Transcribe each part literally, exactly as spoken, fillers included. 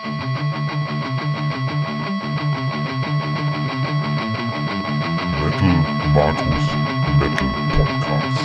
Metal Markus Metal Podcast.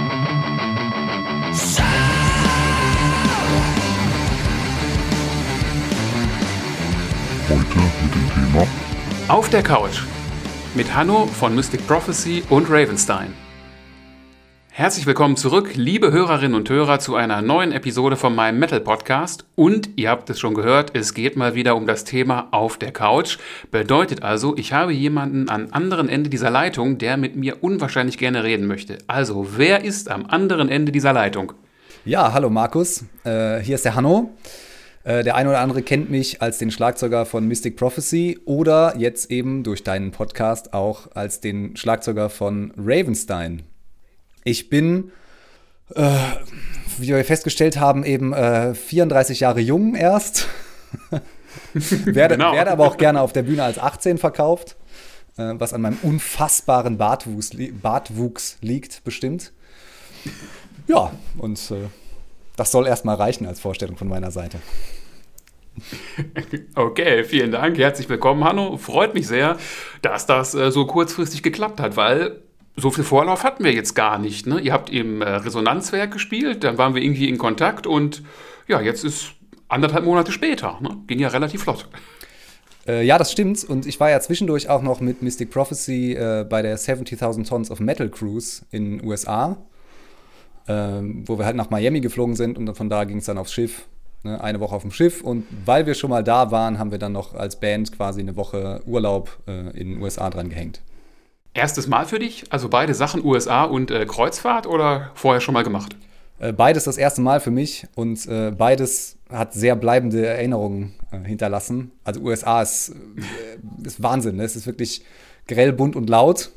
Heute mit dem Thema Auf der Couch mit Hanno von Mystic Prophecy und Ravenstein. Herzlich willkommen zurück, liebe Hörerinnen und Hörer, zu einer neuen Episode von meinem Metal Podcast. Und ihr habt es schon gehört, es geht mal wieder um das Thema Auf der Couch. Bedeutet also, ich habe jemanden am anderen Ende dieser Leitung, der mit mir unwahrscheinlich gerne reden möchte. Also, wer ist am anderen Ende dieser Leitung? Ja, hallo Markus, äh, hier ist der Hanno. Äh, der eine oder andere kennt mich als den Schlagzeuger von Mystic Prophecy oder jetzt eben durch deinen Podcast auch als den Schlagzeuger von Ravenstein. Ich bin, äh, wie wir festgestellt haben, eben äh, vierunddreißig Jahre jung erst. werde, Genau. werde aber auch gerne auf der Bühne als achtzehn verkauft, äh, was an meinem unfassbaren Bartwuchs, li- Bartwuchs liegt bestimmt. Ja, und äh, das soll erstmal reichen als Vorstellung von meiner Seite. Okay, vielen Dank. Herzlich willkommen, Hanno. Freut mich sehr, dass das äh, so kurzfristig geklappt hat, weil so viel Vorlauf hatten wir jetzt gar nicht. Ne? Ihr habt im äh, Resonanzwerk gespielt, dann waren wir irgendwie in Kontakt und ja, jetzt ist anderthalb Monate später. Ne? Ging ja relativ flott. Äh, ja, das stimmt. Und ich war ja zwischendurch auch noch mit Mystic Prophecy äh, bei der siebzigtausend Tons of Metal Cruise in den U S A, äh, wo wir halt nach Miami geflogen sind und von da ging es dann aufs Schiff. Ne? Eine Woche auf dem Schiff. Und weil wir schon mal da waren, haben wir dann noch als Band quasi eine Woche Urlaub äh, in den U S A dran gehängt. Erstes Mal für dich? Also beide Sachen, U S A und äh, Kreuzfahrt oder vorher schon mal gemacht? Äh, beides das erste Mal für mich und äh, beides hat sehr bleibende Erinnerungen äh, hinterlassen. Also U S A ist, äh, ist Wahnsinn, ne? Es ist wirklich grell, bunt und laut,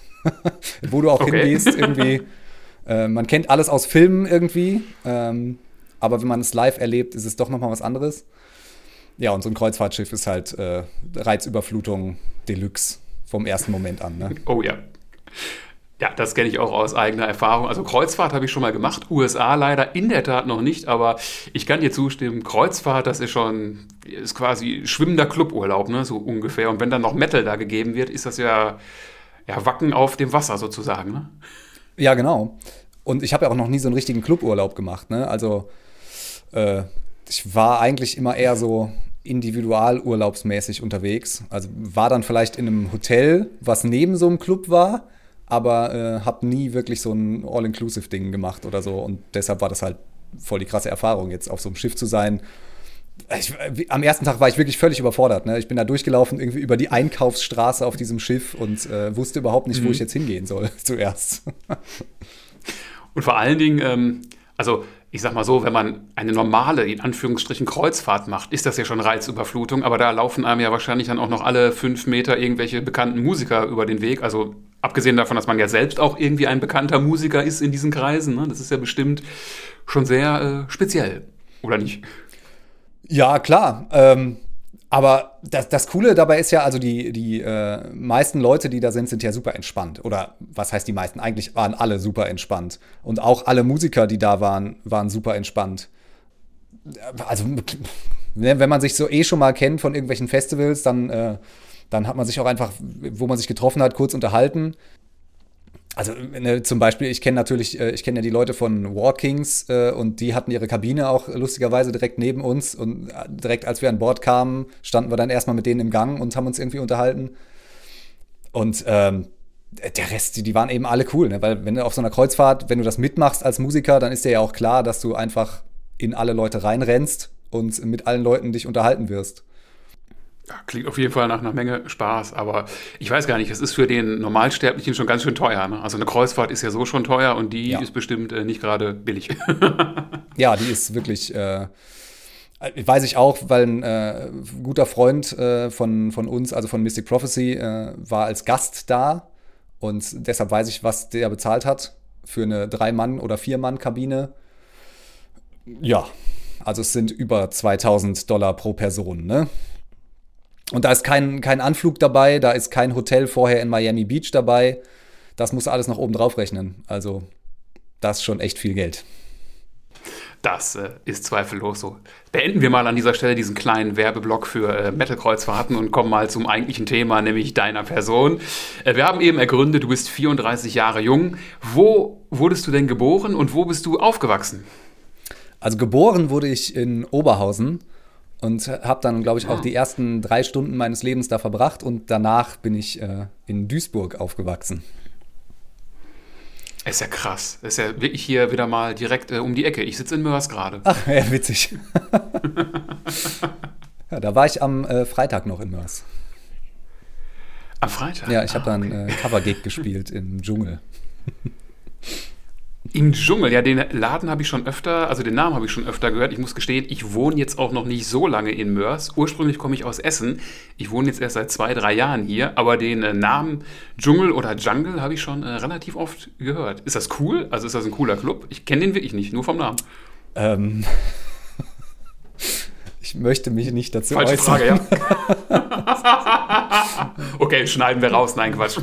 wo du auch Okay. hingehst irgendwie. Äh, man kennt alles aus Filmen irgendwie, ähm, aber wenn man es live erlebt, ist es doch nochmal was anderes. Ja, und so ein Kreuzfahrtschiff ist halt äh, Reizüberflutung Deluxe. Vom ersten Moment an, ne? Oh ja. Ja, das kenne ich auch aus eigener Erfahrung. Also Kreuzfahrt habe ich schon mal gemacht, U S A leider in der Tat noch nicht, aber ich kann dir zustimmen, Kreuzfahrt, das ist schon, ist quasi schwimmender Cluburlaub, ne, so ungefähr. Und wenn dann noch Metal da gegeben wird, ist das ja, ja Wacken auf dem Wasser sozusagen, ne? Ja, genau. Und ich habe ja auch noch nie so einen richtigen Cluburlaub gemacht, ne? Also äh, ich war eigentlich immer eher so individualurlaubsmäßig unterwegs. Also war dann vielleicht in einem Hotel, was neben so einem Club war, aber äh, habe nie wirklich so ein All-Inclusive-Ding gemacht oder so. Und deshalb war das halt voll die krasse Erfahrung, jetzt auf so einem Schiff zu sein. Ich, am ersten Tag war ich wirklich völlig überfordert. Ne? Ich bin da durchgelaufen, irgendwie über die Einkaufsstraße auf diesem Schiff und äh, wusste überhaupt nicht, Mhm. wo ich jetzt hingehen soll zuerst. Und vor allen Dingen, ähm, also ich sag mal so, wenn man eine normale, in Anführungsstrichen, Kreuzfahrt macht, ist das ja schon Reizüberflutung, aber da laufen einem ja wahrscheinlich dann auch noch alle fünf Meter irgendwelche bekannten Musiker über den Weg. Also abgesehen davon, dass man ja selbst auch irgendwie ein bekannter Musiker ist in diesen Kreisen, ne? Das ist ja bestimmt schon sehr äh, speziell, oder nicht? Ja, klar. Ähm, aber das, das Coole dabei ist ja, also die, die äh, meisten Leute, die da sind, sind ja super entspannt. Oder was heißt die meisten? Eigentlich waren alle super entspannt. Und auch alle Musiker, die da waren, waren super entspannt. Also, wenn man sich so eh schon mal kennt von irgendwelchen Festivals, dann, äh, dann hat man sich auch einfach, wo man sich getroffen hat, kurz unterhalten. Also ne, zum Beispiel, ich kenne natürlich, äh, ich kenne ja die Leute von War Kings äh, und die hatten ihre Kabine auch lustigerweise direkt neben uns und äh, direkt als wir an Bord kamen, standen wir dann erstmal mit denen im Gang und haben uns irgendwie unterhalten. Und ähm, der Rest, die, die waren eben alle cool, ne? Weil wenn du auf so einer Kreuzfahrt, wenn du das mitmachst als Musiker, dann ist dir ja auch klar, dass du einfach in alle Leute reinrennst und mit allen Leuten dich unterhalten wirst. Ja, klingt auf jeden Fall nach einer Menge Spaß, aber ich weiß gar nicht, es ist für den Normalsterblichen schon ganz schön teuer. Ne? Also eine Kreuzfahrt ist ja so schon teuer und die Ja. ist bestimmt äh, nicht gerade billig. Ja, die ist wirklich, äh, weiß ich auch, weil ein äh, guter Freund äh, von, von uns, also von Mystic Prophecy, äh, war als Gast da und deshalb weiß ich, was der bezahlt hat für eine Drei-Mann- oder Vier-Mann-Kabine. Ja, also es sind über zweitausend Dollar pro Person, ne? Und da ist kein, kein Anflug dabei, da ist kein Hotel vorher in Miami Beach dabei. Das muss alles noch oben drauf rechnen. Also das ist schon echt viel Geld. Das äh, ist zweifellos so. Beenden wir mal an dieser Stelle diesen kleinen Werbeblock für äh, Metal-Kreuzfahrten und kommen mal zum eigentlichen Thema, nämlich deiner Person. Äh, wir haben eben ergründet, du bist vierunddreißig Jahre jung. Wo wurdest du denn geboren und wo bist du aufgewachsen? Also geboren wurde ich in Oberhausen und habe dann, glaube ich, auch Ah. die ersten drei Stunden meines Lebens da verbracht und danach bin ich äh, in Duisburg aufgewachsen. Ist ja krass. Das ist ja wirklich hier wieder mal direkt äh, um die Ecke. Ich sitze in Mörs gerade. Ach, ja, witzig. Ja, da war ich am äh, Freitag noch in Mörs. Am Freitag? Ja, ich habe Ah, dann okay. äh, Covergig gespielt im Dschungel. Im Dschungel, ja, den Laden habe ich schon öfter, also den Namen habe ich schon öfter gehört. Ich muss gestehen, ich wohne jetzt auch noch nicht so lange in Mörs. Ursprünglich komme ich aus Essen. Ich wohne jetzt erst seit zwei, drei Jahren hier, aber den äh, Namen Dschungel oder Jungle habe ich schon äh, relativ oft gehört. Ist das cool? Also ist das ein cooler Club? Ich kenne den wirklich nicht, nur vom Namen. Ähm, ich möchte mich nicht dazu Falsche äußern. Frage, ja. Okay, schneiden wir raus. Nein, Quatsch.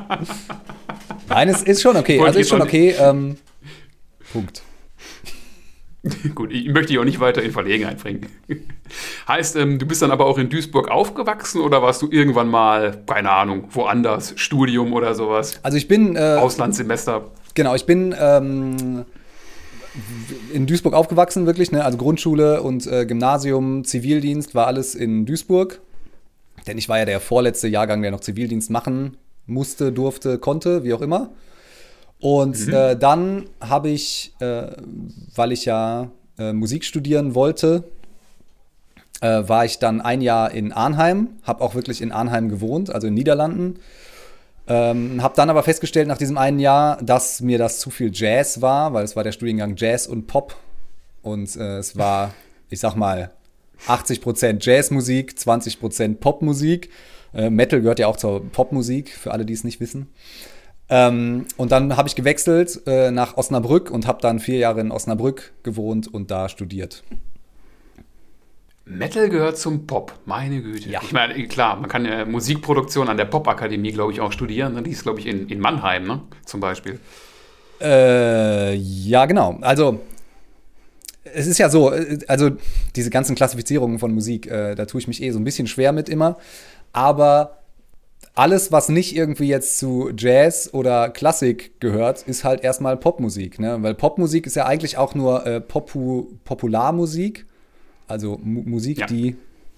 Nein, es ist schon okay. Wollte Also ich ist schon jetzt auch okay. Ähm, Punkt. Gut, ich möchte dich auch nicht weiter in Verlegenheit bringen. Heißt, ähm, du bist dann aber auch in Duisburg aufgewachsen oder warst du irgendwann mal, keine Ahnung, woanders, Studium oder sowas, Also ich bin äh, Auslandssemester? Genau, ich bin ähm, in Duisburg aufgewachsen, wirklich, ne? Also Grundschule und äh, Gymnasium, Zivildienst war alles in Duisburg. Denn ich war ja der vorletzte Jahrgang, der noch Zivildienst machen musste, durfte, konnte, wie auch immer. Und Mhm. äh, dann habe ich, äh, weil ich ja äh, Musik studieren wollte, äh, war ich dann ein Jahr in Arnheim, habe auch wirklich in Arnheim gewohnt, also in den Niederlanden. Ähm, habe dann aber festgestellt nach diesem einen Jahr, dass mir das zu viel Jazz war, weil es war der Studiengang Jazz und Pop. Und äh, es war, ich sag mal, achtzig Prozent Jazzmusik, zwanzig Prozent Popmusik. Äh, Metal gehört ja auch zur Popmusik, für alle, die es nicht wissen. Ähm, und dann habe ich gewechselt äh, nach Osnabrück und habe dann vier Jahre in Osnabrück gewohnt und da studiert. Metal gehört zum Pop, meine Güte. Ja. Ich meine, klar, man kann ja Musikproduktion an der Popakademie, glaube ich, auch studieren. Ne? Die ist, glaube ich, in, in Mannheim, ne? Zum Beispiel. Äh, ja, genau. Also, es ist ja so, äh, also diese ganzen Klassifizierungen von Musik, äh, da tue ich mich eh so ein bisschen schwer mit immer. Aber alles, was nicht irgendwie jetzt zu Jazz oder Klassik gehört, ist halt erstmal Popmusik. Ne? Weil Popmusik ist ja eigentlich auch nur äh, Popu- Popularmusik. Also Mu- Musik, Ja. die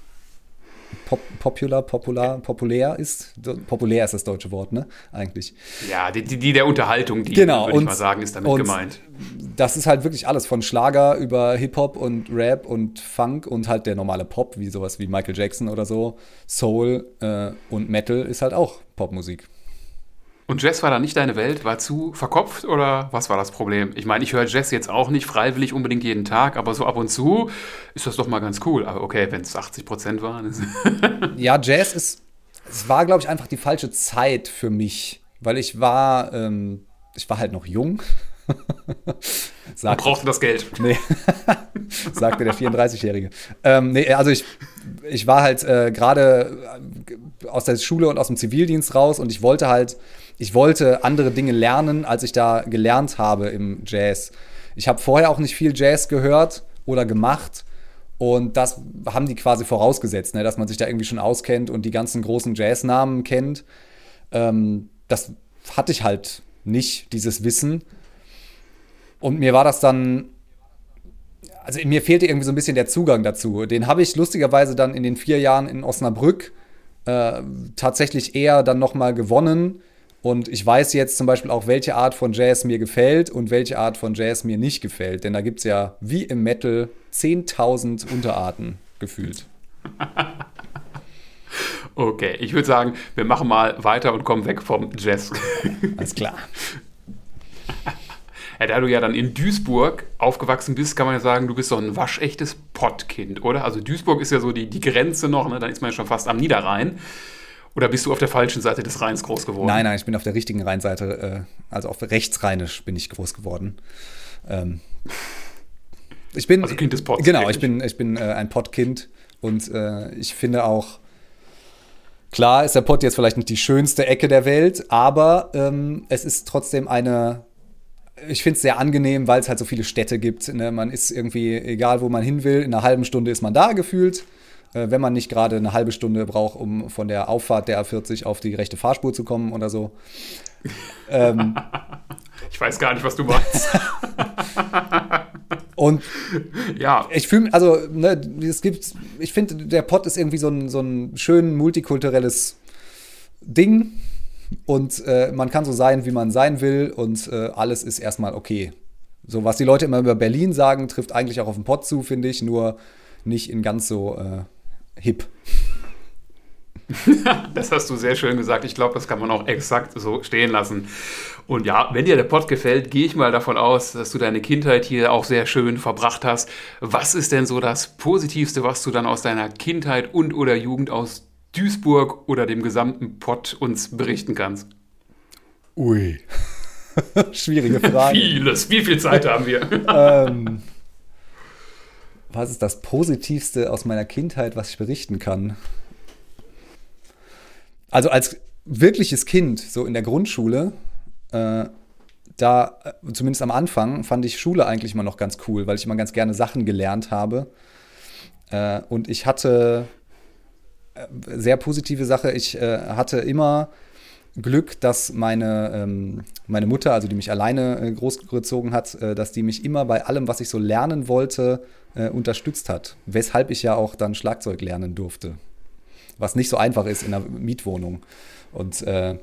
pop popular, popular, populär ist. Do- Populär ist das deutsche Wort, ne? Eigentlich. Ja, die, die, die der Unterhaltung, die, Genau, würde ich und- mal sagen, ist damit und- gemeint. Das ist halt wirklich alles, von Schlager über Hip-Hop und Rap und Funk und halt der normale Pop, wie sowas wie Michael Jackson oder so. Soul äh, und Metal ist halt auch Popmusik. Und Jazz war da nicht deine Welt? War zu verkopft oder was war das Problem? Ich meine, ich höre Jazz jetzt auch nicht freiwillig unbedingt jeden Tag, aber so ab und zu ist das doch mal ganz cool. Aber okay, wenn es achtzig Prozent waren. ist- Ja, Jazz ist, es war, glaube ich, einfach die falsche Zeit für mich, weil ich war, ähm, ich war halt noch jung. Man Sagt, brauchte das Geld. nee, sagte der vierunddreißigjährige. Ähm, nee, also ich, ich war halt äh, gerade aus der Schule und aus dem Zivildienst raus und ich wollte halt, ich wollte andere Dinge lernen, als ich da gelernt habe im Jazz. Ich habe vorher auch nicht viel Jazz gehört oder gemacht und das haben die quasi vorausgesetzt, ne, dass man sich da irgendwie schon auskennt und die ganzen großen Jazznamen kennt. Ähm, das hatte ich halt nicht, dieses Wissen. Und mir war das dann, also mir fehlte irgendwie so ein bisschen der Zugang dazu. Den habe ich lustigerweise dann in den vier Jahren in Osnabrück äh, tatsächlich eher dann nochmal gewonnen. Und ich weiß jetzt zum Beispiel auch, welche Art von Jazz mir gefällt und welche Art von Jazz mir nicht gefällt. Denn da gibt es ja, wie im Metal, zehntausend Unterarten gefühlt. Okay, ich würde sagen, wir machen mal weiter und kommen weg vom Jazz. Alles klar. Ja, da du ja dann in Duisburg aufgewachsen bist, kann man ja sagen, du bist so ein waschechtes Pottkind, oder? Also Duisburg ist ja so die, die Grenze noch, ne? Dann ist man ja schon fast am Niederrhein. Oder bist du auf der falschen Seite des Rheins groß geworden? Nein, nein, ich bin auf der richtigen Rheinseite, äh, also auf rechtsrheinisch bin ich groß geworden. Ähm, ich bin, Also Kind des Potts, Genau, wirklich. ich bin, ich bin äh, ein Pottkind und äh, ich finde auch, klar ist der Pott jetzt vielleicht nicht die schönste Ecke der Welt, aber ähm, es ist trotzdem eine, ich finde es sehr angenehm, weil es halt so viele Städte gibt. Ne? Man ist irgendwie, egal wo man hin will, in einer halben Stunde ist man da gefühlt. Äh, wenn man nicht gerade eine halbe Stunde braucht, um von der Auffahrt der A vierzig auf die rechte Fahrspur zu kommen oder so. ähm, ich weiß gar nicht, was du meinst. Und ja. ich fühle, also, ne, es gibt, ich finde, der Pott ist irgendwie so ein, so ein schön multikulturelles Ding. Und äh, man kann so sein, wie man sein will, und äh, alles ist erstmal okay. So, was die Leute immer über Berlin sagen, trifft eigentlich auch auf den Pott zu, finde ich, nur nicht in ganz so äh, hip. Das hast du sehr schön gesagt. Ich glaube, das kann man auch exakt so stehen lassen. Und ja, wenn dir der Pott gefällt, gehe ich mal davon aus, dass du deine Kindheit hier auch sehr schön verbracht hast. Was ist denn so das Positivste, was du dann aus deiner Kindheit und oder Jugend aus Duisburg oder dem gesamten Pott uns berichten kannst? Ui. Schwierige Frage. Vieles. Wie viel Zeit haben wir? ähm, was ist das Positivste aus meiner Kindheit, was ich berichten kann? Also als wirkliches Kind, so in der Grundschule, äh, da, zumindest am Anfang, fand ich Schule eigentlich immer noch ganz cool, weil ich immer ganz gerne Sachen gelernt habe. Äh, und ich hatte sehr positive Sache. Ich äh, hatte immer Glück, dass meine, ähm, meine Mutter, also die mich alleine äh, großgezogen hat, äh, dass die mich immer bei allem, was ich so lernen wollte, äh, unterstützt hat. Weshalb ich ja auch dann Schlagzeug lernen durfte. Was nicht so einfach ist in einer Mietwohnung. Und äh,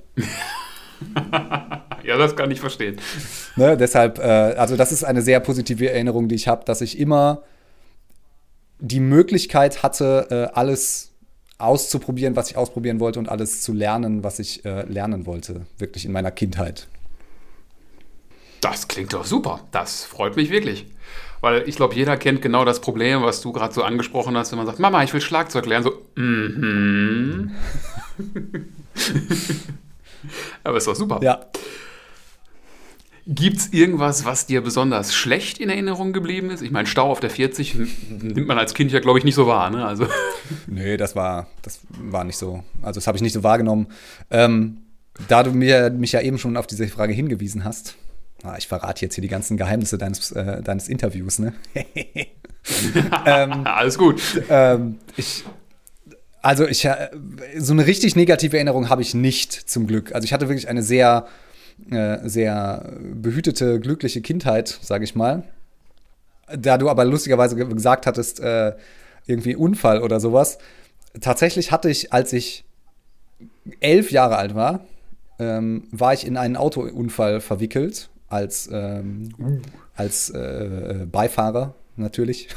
ja, das kann ich verstehen. Ne, deshalb, äh, also das ist eine sehr positive Erinnerung, die ich habe, dass ich immer die Möglichkeit hatte, äh, alles auszuprobieren, was ich ausprobieren wollte, und alles zu lernen, was ich äh, lernen wollte, wirklich in meiner Kindheit. Das klingt doch super. Das freut mich wirklich. Weil ich glaube, jeder kennt genau das Problem, was du gerade so angesprochen hast, wenn man sagt, Mama, ich will Schlagzeug lernen. So, mhm. Aber ist doch super. Ja. Gibt es irgendwas, was dir besonders schlecht in Erinnerung geblieben ist? Ich meine, Stau auf der vierzig nimmt man als Kind ja, glaube ich, nicht so wahr. Ne? Also. Nee, das war, das war nicht so. Also das habe ich nicht so wahrgenommen. Ähm, da du mir, mich ja eben schon auf diese Frage hingewiesen hast, ah, ich verrate jetzt hier die ganzen Geheimnisse deines, äh, deines Interviews, ne? ähm, Alles gut. Ähm, ich, also ich, äh, so eine richtig negative Erinnerung habe ich nicht, zum Glück. Also ich hatte wirklich eine sehr Äh, sehr behütete, glückliche Kindheit, sage ich mal. Da du aber lustigerweise ge- gesagt hattest, äh, irgendwie Unfall oder sowas. Tatsächlich hatte ich, als ich elf Jahre alt war, ähm, war ich in einen Autounfall verwickelt, als, ähm, uh. als äh, Beifahrer natürlich.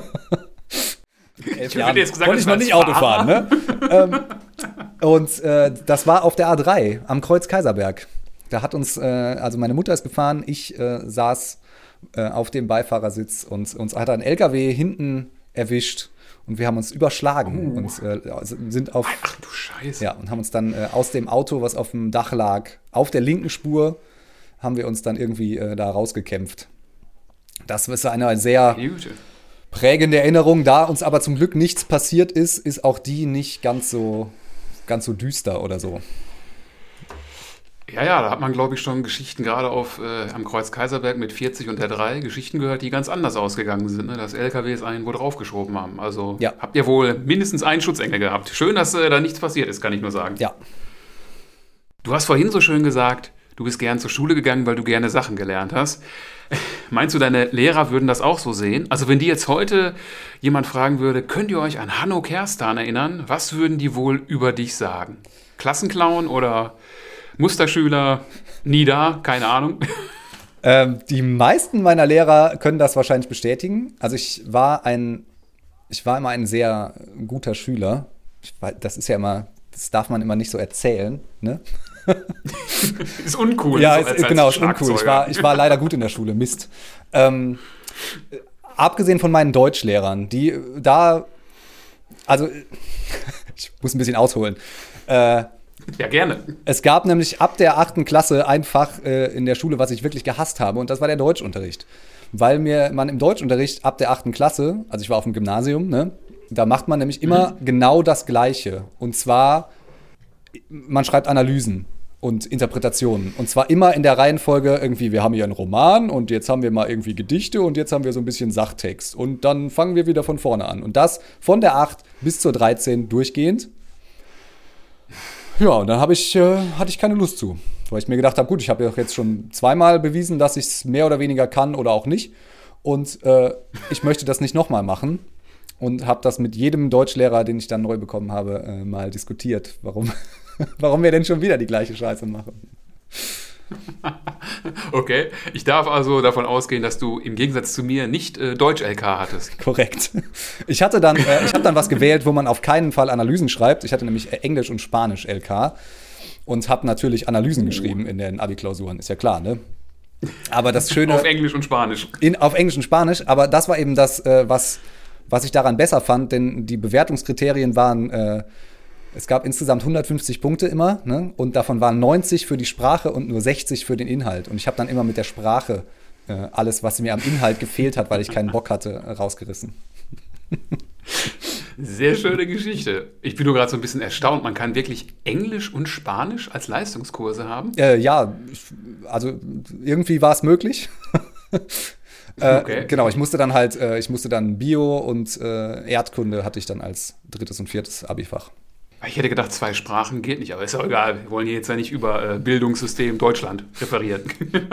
elf Jahre jetzt gesagt, konnte ich noch nicht Auto fahren, ne? ähm, und äh, das war auf der A drei am Kreuz Kaiserberg. Da hat uns, äh, also meine Mutter ist gefahren, ich äh, saß äh, auf dem Beifahrersitz, und uns hat ein L K W hinten erwischt und wir haben uns überschlagen oh. und äh, sind auf. Ach du Scheiße. Ja, und haben uns dann äh, aus dem Auto, was auf dem Dach lag, auf der linken Spur, haben wir uns dann irgendwie äh, da rausgekämpft. Das ist eine sehr Gute. prägende Erinnerung. Da uns aber zum Glück nichts passiert ist, ist auch die nicht ganz so, ganz so düster oder so. Ja, ja, da hat man, glaube ich, schon Geschichten gerade auf äh, am Kreuz Kaiserberg mit vierzig und der drei Geschichten gehört, die ganz anders ausgegangen sind, ne? Dass L K Ws einen wo draufgeschoben haben. Also ja. Habt ihr wohl mindestens einen Schutzengel gehabt. Schön, dass äh, da nichts passiert ist, kann ich nur sagen. Ja. Du hast vorhin so schön gesagt, du bist gern zur Schule gegangen, weil du gerne Sachen gelernt hast. Meinst du, deine Lehrer würden das auch so sehen? Also wenn die jetzt heute jemand fragen würde, könnt ihr euch an Hanno Kerstan erinnern? Was würden die wohl über dich sagen? Klassenclown oder Musterschüler, nie da, keine Ahnung. Ähm, die meisten meiner Lehrer können das wahrscheinlich bestätigen. Also ich war ein, ich war immer ein sehr guter Schüler. Ich, das ist ja immer, das darf man immer nicht so erzählen, ne? Ist uncool. Ja, so ist, als, genau, als ist uncool. Ich war, ich war leider gut in der Schule, Mist. Ähm, abgesehen von meinen Deutschlehrern, die da, also ich muss ein bisschen ausholen. Äh, Ja, gerne. Es gab nämlich ab der achten Klasse ein Fach äh, in der Schule, was ich wirklich gehasst habe, und das war der Deutschunterricht. Weil mir man im Deutschunterricht ab der achten Klasse, also ich war auf dem Gymnasium, ne, da macht man nämlich immer mhm. genau das Gleiche. Und zwar, man schreibt Analysen. und Interpretationen. Und zwar immer in der Reihenfolge irgendwie, wir haben hier einen Roman und jetzt haben wir mal irgendwie Gedichte und jetzt haben wir so ein bisschen Sachtext. Und dann fangen wir wieder von vorne an. Und das von der acht bis zur dreizehn durchgehend. Ja, und dann hab ich, äh, hatte ich keine Lust zu. Weil ich mir gedacht habe, gut, ich habe ja jetzt schon zweimal bewiesen, dass ich es mehr oder weniger kann oder auch nicht. Und äh, ich möchte das nicht nochmal machen. Und habe das mit jedem Deutschlehrer, den ich dann neu bekommen habe, äh, mal diskutiert, warum, warum wir denn schon wieder die gleiche Scheiße machen. Okay, ich darf also davon ausgehen, dass du im Gegensatz zu mir nicht äh, Deutsch-L K hattest. Korrekt. Ich hatte dann, äh, ich habe dann was gewählt, wo man auf keinen Fall Analysen schreibt. Ich hatte nämlich Englisch und Spanisch L K und habe natürlich Analysen oh. geschrieben in den Abi-Klausuren, ist ja klar, ne? Aber das Schöne... Auf Englisch und Spanisch. In, auf Englisch und Spanisch, aber das war eben das, äh, was... Was ich daran besser fand, denn die Bewertungskriterien waren, äh, es gab insgesamt hundertfünfzig Punkte immer, ne? Und davon waren neunzig für die Sprache und nur sechzig für den Inhalt. Und ich habe dann immer mit der Sprache äh, alles, was mir am Inhalt gefehlt hat, weil ich keinen Bock hatte, rausgerissen. Sehr schöne Geschichte. Ich bin nur gerade so ein bisschen erstaunt. Man kann wirklich Englisch und Spanisch als Leistungskurse haben? Äh, ja, ich, also irgendwie war es möglich. Okay. Äh, genau, ich musste dann halt, äh, ich musste dann Bio und äh, Erdkunde hatte ich dann als drittes und viertes Abifach. Ich hätte gedacht, zwei Sprachen geht nicht, aber ist auch egal. Wir wollen hier jetzt ja nicht über äh, Bildungssystem Deutschland referieren.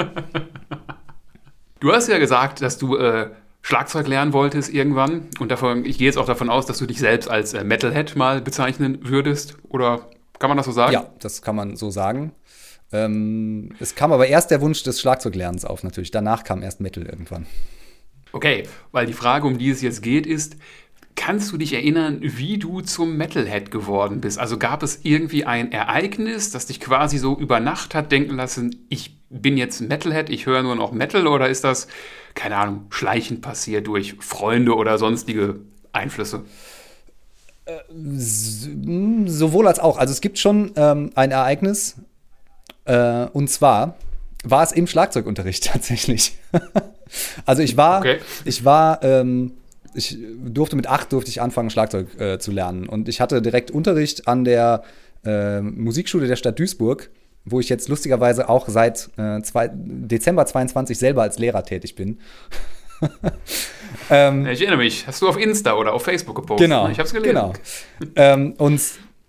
Du hast ja gesagt, dass du äh, Schlagzeug lernen wolltest irgendwann. Und davon, ich gehe jetzt auch davon aus, dass du dich selbst als äh, Metalhead mal bezeichnen würdest. Oder kann man das so sagen? Ja, das kann man so sagen. Ähm, es kam aber erst der Wunsch des Schlagzeuglernens auf natürlich. Danach kam erst Metal irgendwann. Okay, weil die Frage, um die es jetzt geht, ist, kannst du dich erinnern, wie du zum Metalhead geworden bist? Also gab es irgendwie ein Ereignis, das dich quasi so über Nacht hat denken lassen, ich bin jetzt Metalhead, ich höre nur noch Metal, oder ist das, keine Ahnung, schleichend passiert durch Freunde oder sonstige Einflüsse? Äh, sowohl als auch. Also es gibt schon ähm, ein Ereignis, äh, und zwar war es im Schlagzeugunterricht tatsächlich. Also ich war, okay. ich war, ähm, ich durfte mit acht durfte ich anfangen, Schlagzeug äh, zu lernen. Und ich hatte direkt Unterricht an der äh, Musikschule der Stadt Duisburg, wo ich jetzt lustigerweise auch seit äh, zwei, Dezember zweiundzwanzig selber als Lehrer tätig bin. ähm, ich erinnere mich, hast du auf Insta oder auf Facebook gepostet? Genau, ich habe es gelesen. Genau. ähm, und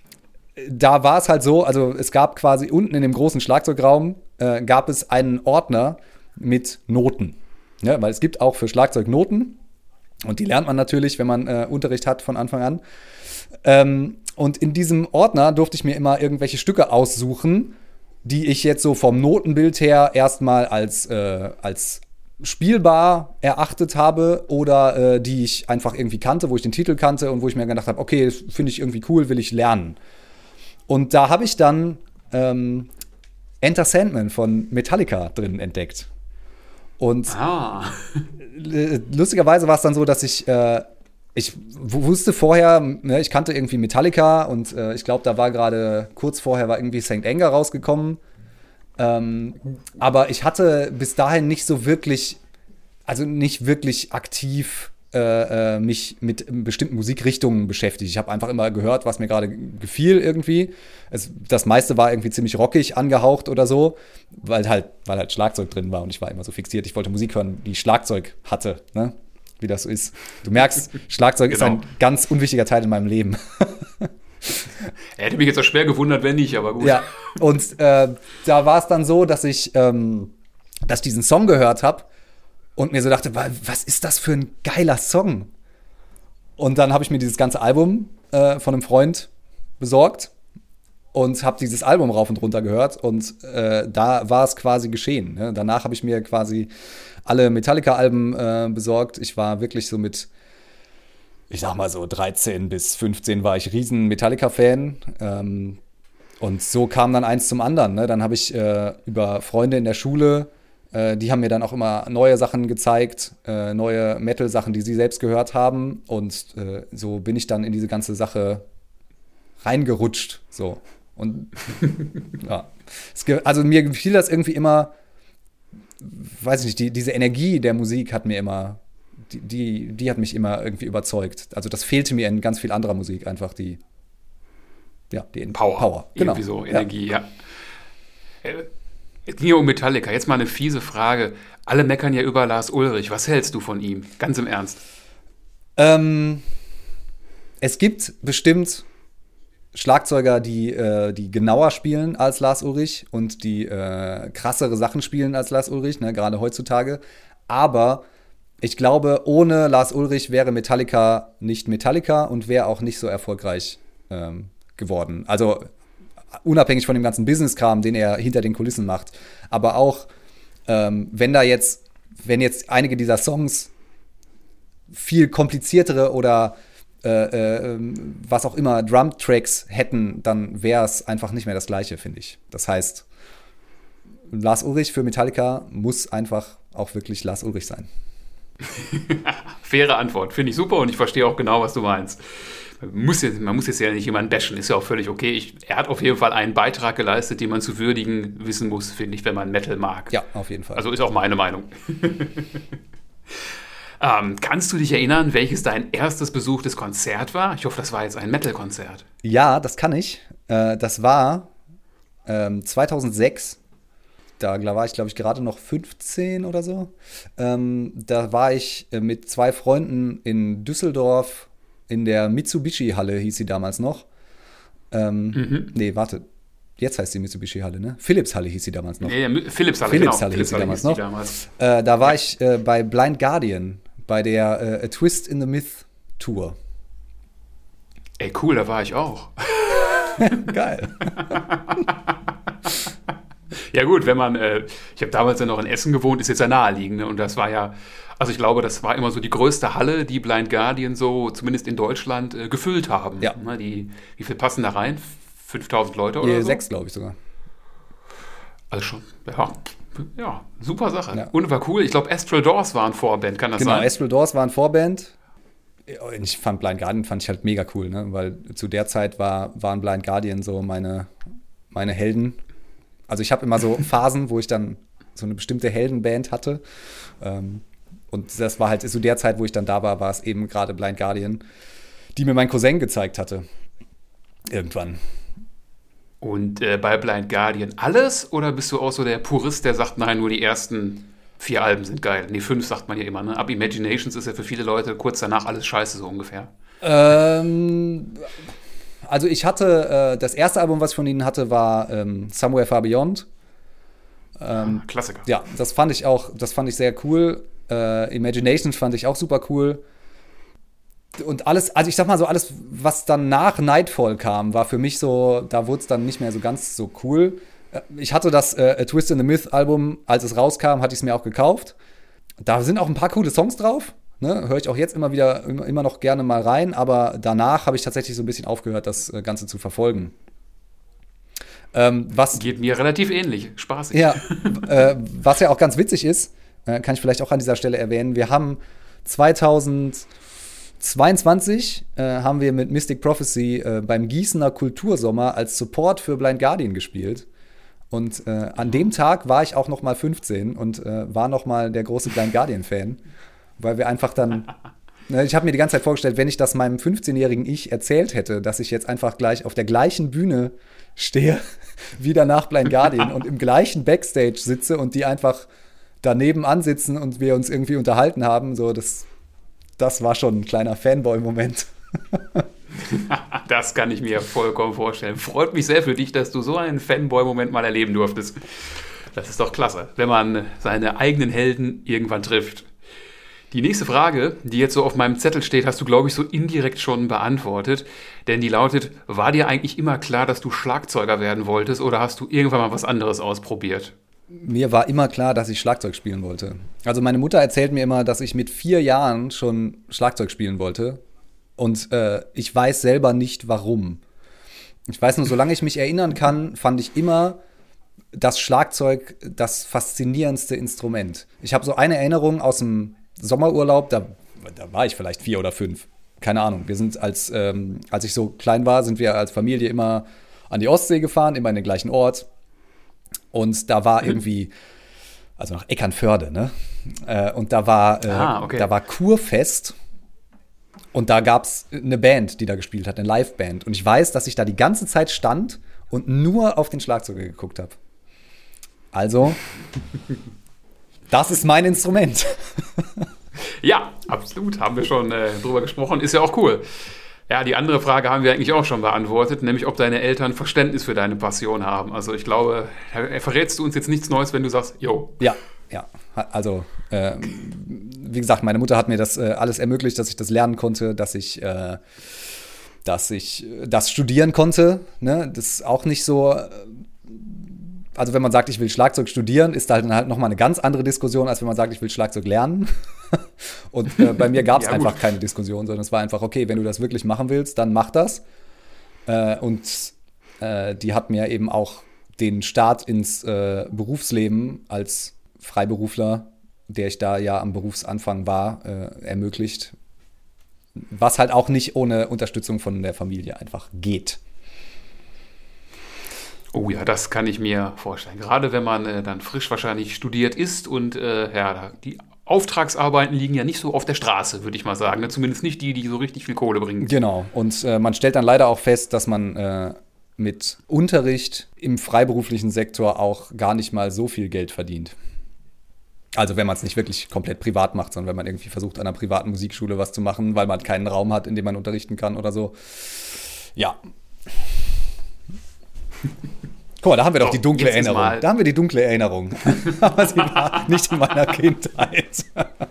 da war es halt so, also es gab quasi unten in dem großen Schlagzeugraum äh, gab es einen Ordner mit Noten. Ja, weil es gibt auch für Schlagzeug Noten. Und die lernt man natürlich, wenn man äh, Unterricht hat von Anfang an. Ähm, und in diesem Ordner durfte ich mir immer irgendwelche Stücke aussuchen, die ich jetzt so vom Notenbild her erstmal als, äh, als spielbar erachtet habe oder äh, die ich einfach irgendwie kannte, wo ich den Titel kannte und wo ich mir gedacht habe, okay, das finde ich irgendwie cool, will ich lernen. Und da habe ich dann ähm, Enter Sandman von Metallica drin entdeckt. Und ah. lustigerweise war es dann so, dass ich, äh, ich wusste vorher, ne, ich kannte irgendwie Metallica und äh, ich glaube, da war gerade, kurz vorher war irgendwie Sankt Anger rausgekommen. Ähm, aber ich hatte bis dahin nicht so wirklich, also nicht wirklich aktiv äh, mich mit bestimmten Musikrichtungen beschäftigt. Ich habe einfach immer gehört, was mir gerade gefiel irgendwie. Es, das meiste war irgendwie ziemlich rockig angehaucht oder so, weil halt, weil halt Schlagzeug drin war und ich war immer so fixiert. Ich wollte Musik hören, die Schlagzeug hatte, ne? Wie das so ist. Du merkst, Schlagzeug genau. ist ein ganz unwichtiger Teil in meinem Leben. Hätte mich jetzt auch schwer gewundert, wenn nicht, aber gut. Ja, und äh, da war es dann so, dass ich, ähm, dass ich diesen Song gehört habe und mir so dachte, was ist das für ein geiler Song? Und dann habe ich mir dieses ganze Album äh, von einem Freund besorgt und habe dieses Album rauf und runter gehört und äh, da war es quasi geschehen. Ne? Danach habe ich mir quasi alle Metallica-Alben äh, besorgt. Ich war wirklich so mit, ich sag mal so dreizehn bis fünfzehn war ich riesen Metallica-Fan. Ähm, und so kam dann eins zum anderen. Ne? Dann habe ich äh, über Freunde in der Schule, äh, die haben mir dann auch immer neue Sachen gezeigt, äh, neue Metal-Sachen, die sie selbst gehört haben. Und äh, so bin ich dann in diese ganze Sache reingerutscht. So. Und ja. Es, also mir gefiel das irgendwie immer, weiß ich nicht, die, diese Energie der Musik hat mir immer, die, die, die hat mich immer irgendwie überzeugt. Also das fehlte mir in ganz viel anderer Musik einfach, die, ja, die Power. Power. Genau. Irgendwie so, Energie, ja. ja. Äh, Es ging ja um Metallica. Jetzt mal eine fiese Frage. Alle meckern ja über Lars Ulrich. Was hältst du von ihm? Ganz im Ernst. Ähm, es gibt bestimmt Schlagzeuger, die, äh, die genauer spielen als Lars Ulrich und die äh, krassere Sachen spielen als Lars Ulrich, ne, gerade heutzutage. Aber ich glaube, ohne Lars Ulrich wäre Metallica nicht Metallica und wäre auch nicht so erfolgreich ähm, geworden. Also unabhängig von dem ganzen Business-Kram, den er hinter den Kulissen macht. Aber auch, ähm, wenn da jetzt, wenn jetzt einige dieser Songs viel kompliziertere oder äh, äh, was auch immer Drum-Tracks hätten, dann wäre es einfach nicht mehr das Gleiche, finde ich. Das heißt, Lars Ulrich für Metallica muss einfach auch wirklich Lars Ulrich sein. Faire Antwort. Finde ich super und ich verstehe auch genau, was du meinst. Man muss jetzt, man muss jetzt ja nicht jemanden bashen, ist ja auch völlig okay. Ich, er hat auf jeden Fall einen Beitrag geleistet, den man zu würdigen wissen muss, finde ich, wenn man Metal mag. Ja, auf jeden Fall. Also ist auch meine Meinung. ähm, kannst du dich erinnern, welches dein erstes besuchtes Konzert war? Ich hoffe, das war jetzt ein Metal-Konzert. Ja, das kann ich. Äh, das war ähm, zweitausendsechs. Da war ich, glaube ich, gerade noch fünfzehn oder so. Ähm, da war ich äh, mit zwei Freunden in Düsseldorf in der Mitsubishi-Halle, hieß sie damals noch. Ähm, mhm. Nee, warte. Jetzt heißt sie Mitsubishi-Halle, ne? Philips-Halle hieß sie damals noch. Nee, Philips-Halle, Philips-Halle genau. hieß sie damals hieß noch. Damals. Äh, da war ich äh, bei Blind Guardian, bei der äh, A Twist in the Myth Tour. Ey, cool, da war ich auch. Geil. Ja gut, wenn man, äh, ich habe damals ja noch in Essen gewohnt, ist jetzt ja naheliegend, ne? Und das war ja, also ich glaube, das war immer so die größte Halle, die Blind Guardian so, zumindest in Deutschland, äh, gefüllt haben. Ja. Ne? Die, wie viel passen da rein? fünftausend Leute oder Nee, so? Sechs, glaube ich sogar. Also schon, ja, ja, super Sache. Ja. Und war cool, ich glaube Astral Doors waren Vorband, kann das Genau, sein? Astral Doors waren Vorband. Ich fand Blind Guardian fand ich halt mega cool, ne? Weil zu der Zeit war, waren Blind Guardian so meine, meine Helden. Also ich habe immer so Phasen, wo ich dann so eine bestimmte Heldenband hatte. Ähm, und das war halt zu der Zeit, wo ich dann da war, war es eben gerade Blind Guardian, die mir mein Cousin gezeigt hatte. Irgendwann. Und äh, bei Blind Guardian alles? Oder bist du auch so der Purist, der sagt, nein, nur die ersten vier Alben sind geil? Nee, fünf sagt man ja immer, ne? Ab Imaginations ist ja für viele Leute kurz danach alles scheiße, so ungefähr. Ähm... Also ich hatte, äh, das erste Album, was ich von ihnen hatte, war ähm, Somewhere Far Beyond. Ähm, ah, Klassiker. Ja, das fand ich auch, das fand ich sehr cool. Äh, Imaginations fand ich auch super cool. Und alles, also ich sag mal so, alles, was dann nach Nightfall kam, war für mich so, da wurde es dann nicht mehr so ganz so cool. Äh, ich hatte das äh, A Twist in the Myth Album, als es rauskam, hatte ich es mir auch gekauft. Da sind auch ein paar coole Songs drauf. Ne, höre ich auch jetzt immer wieder, immer, immer noch gerne mal rein, aber danach habe ich tatsächlich so ein bisschen aufgehört, das Ganze zu verfolgen. Ähm, was Geht mir relativ ähnlich, spaßig. Ja, äh, was ja auch ganz witzig ist, äh, kann ich vielleicht auch an dieser Stelle erwähnen, wir haben zweitausendzweiundzwanzig äh, haben wir mit Mystic Prophecy äh, beim Gießener Kultursommer als Support für Blind Guardian gespielt. Und äh, an dem Tag war ich auch noch mal fünfzehn und äh, war noch mal der große Blind Guardian-Fan. Weil wir einfach dann, ne, ich habe mir die ganze Zeit vorgestellt, wenn ich das meinem fünfzehnjährigen Ich erzählt hätte, dass ich jetzt einfach gleich auf der gleichen Bühne stehe, wie danach Blind Guardian und im gleichen Backstage sitze und die einfach daneben ansitzen und wir uns irgendwie unterhalten haben, so das, das war schon ein kleiner Fanboy-Moment. Das kann ich mir vollkommen vorstellen. Freut mich sehr für dich, dass du so einen Fanboy-Moment mal erleben durftest. Das ist doch klasse, wenn man seine eigenen Helden irgendwann trifft. Die nächste Frage, die jetzt so auf meinem Zettel steht, hast du, glaube ich, so indirekt schon beantwortet. Denn die lautet, war dir eigentlich immer klar, dass du Schlagzeuger werden wolltest oder hast du irgendwann mal was anderes ausprobiert? Mir war immer klar, dass ich Schlagzeug spielen wollte. Also meine Mutter erzählt mir immer, dass ich mit vier Jahren schon Schlagzeug spielen wollte. Und äh, ich weiß selber nicht, warum. Ich weiß nur, solange ich mich erinnern kann, fand ich immer das Schlagzeug das faszinierendste Instrument. Ich habe so eine Erinnerung aus dem Sommerurlaub, da, da war ich vielleicht vier oder fünf. Keine Ahnung. Wir sind als, ähm, als ich so klein war, sind wir als Familie immer an die Ostsee gefahren, immer in den gleichen Ort. Und da war irgendwie, also nach Eckernförde, ne? Äh, und da war, äh, ah, okay. da war Kurfest. Und da gab es eine Band, die da gespielt hat, eine Liveband. Und ich weiß, dass ich da die ganze Zeit stand und nur auf den Schlagzeuger geguckt habe. Also, das ist mein Instrument. Ja, absolut. Haben wir schon äh, drüber gesprochen. Ist ja auch cool. Ja, die andere Frage haben wir eigentlich auch schon beantwortet, nämlich ob deine Eltern Verständnis für deine Passion haben. Also ich glaube, verrätst du uns jetzt nichts Neues, wenn du sagst, jo. Ja, ja. Also, äh, wie gesagt, meine Mutter hat mir das äh, alles ermöglicht, dass ich das lernen konnte, dass ich, äh, dass ich das studieren konnte. Ne? Das ist auch nicht so. Also wenn man sagt, ich will Schlagzeug studieren, ist da halt, halt nochmal eine ganz andere Diskussion, als wenn man sagt, ich will Schlagzeug lernen. Und äh, bei mir gab es ja, einfach keine Diskussion, sondern es war einfach, okay, wenn du das wirklich machen willst, dann mach das. Äh, und äh, die hat mir eben auch den Start ins äh, Berufsleben als Freiberufler, der ich da ja am Berufsanfang war, äh, ermöglicht. Was halt auch nicht ohne Unterstützung von der Familie einfach geht. Oh ja, das kann ich mir vorstellen. Gerade wenn man äh, dann frisch wahrscheinlich studiert ist und äh, ja, die Auftragsarbeiten liegen ja nicht so auf der Straße, würde ich mal sagen. Ne? Zumindest nicht die, die so richtig viel Kohle bringen. Genau. Und äh, man stellt dann leider auch fest, dass man äh, mit Unterricht im freiberuflichen Sektor auch gar nicht mal so viel Geld verdient. Also wenn man es nicht wirklich komplett privat macht, sondern wenn man irgendwie versucht, an einer privaten Musikschule was zu machen, weil man keinen Raum hat, in dem man unterrichten kann oder so. Ja. Guck mal, da haben wir doch, doch die dunkle Erinnerung. Da haben wir die dunkle Erinnerung. Aber sie war nicht in meiner Kindheit.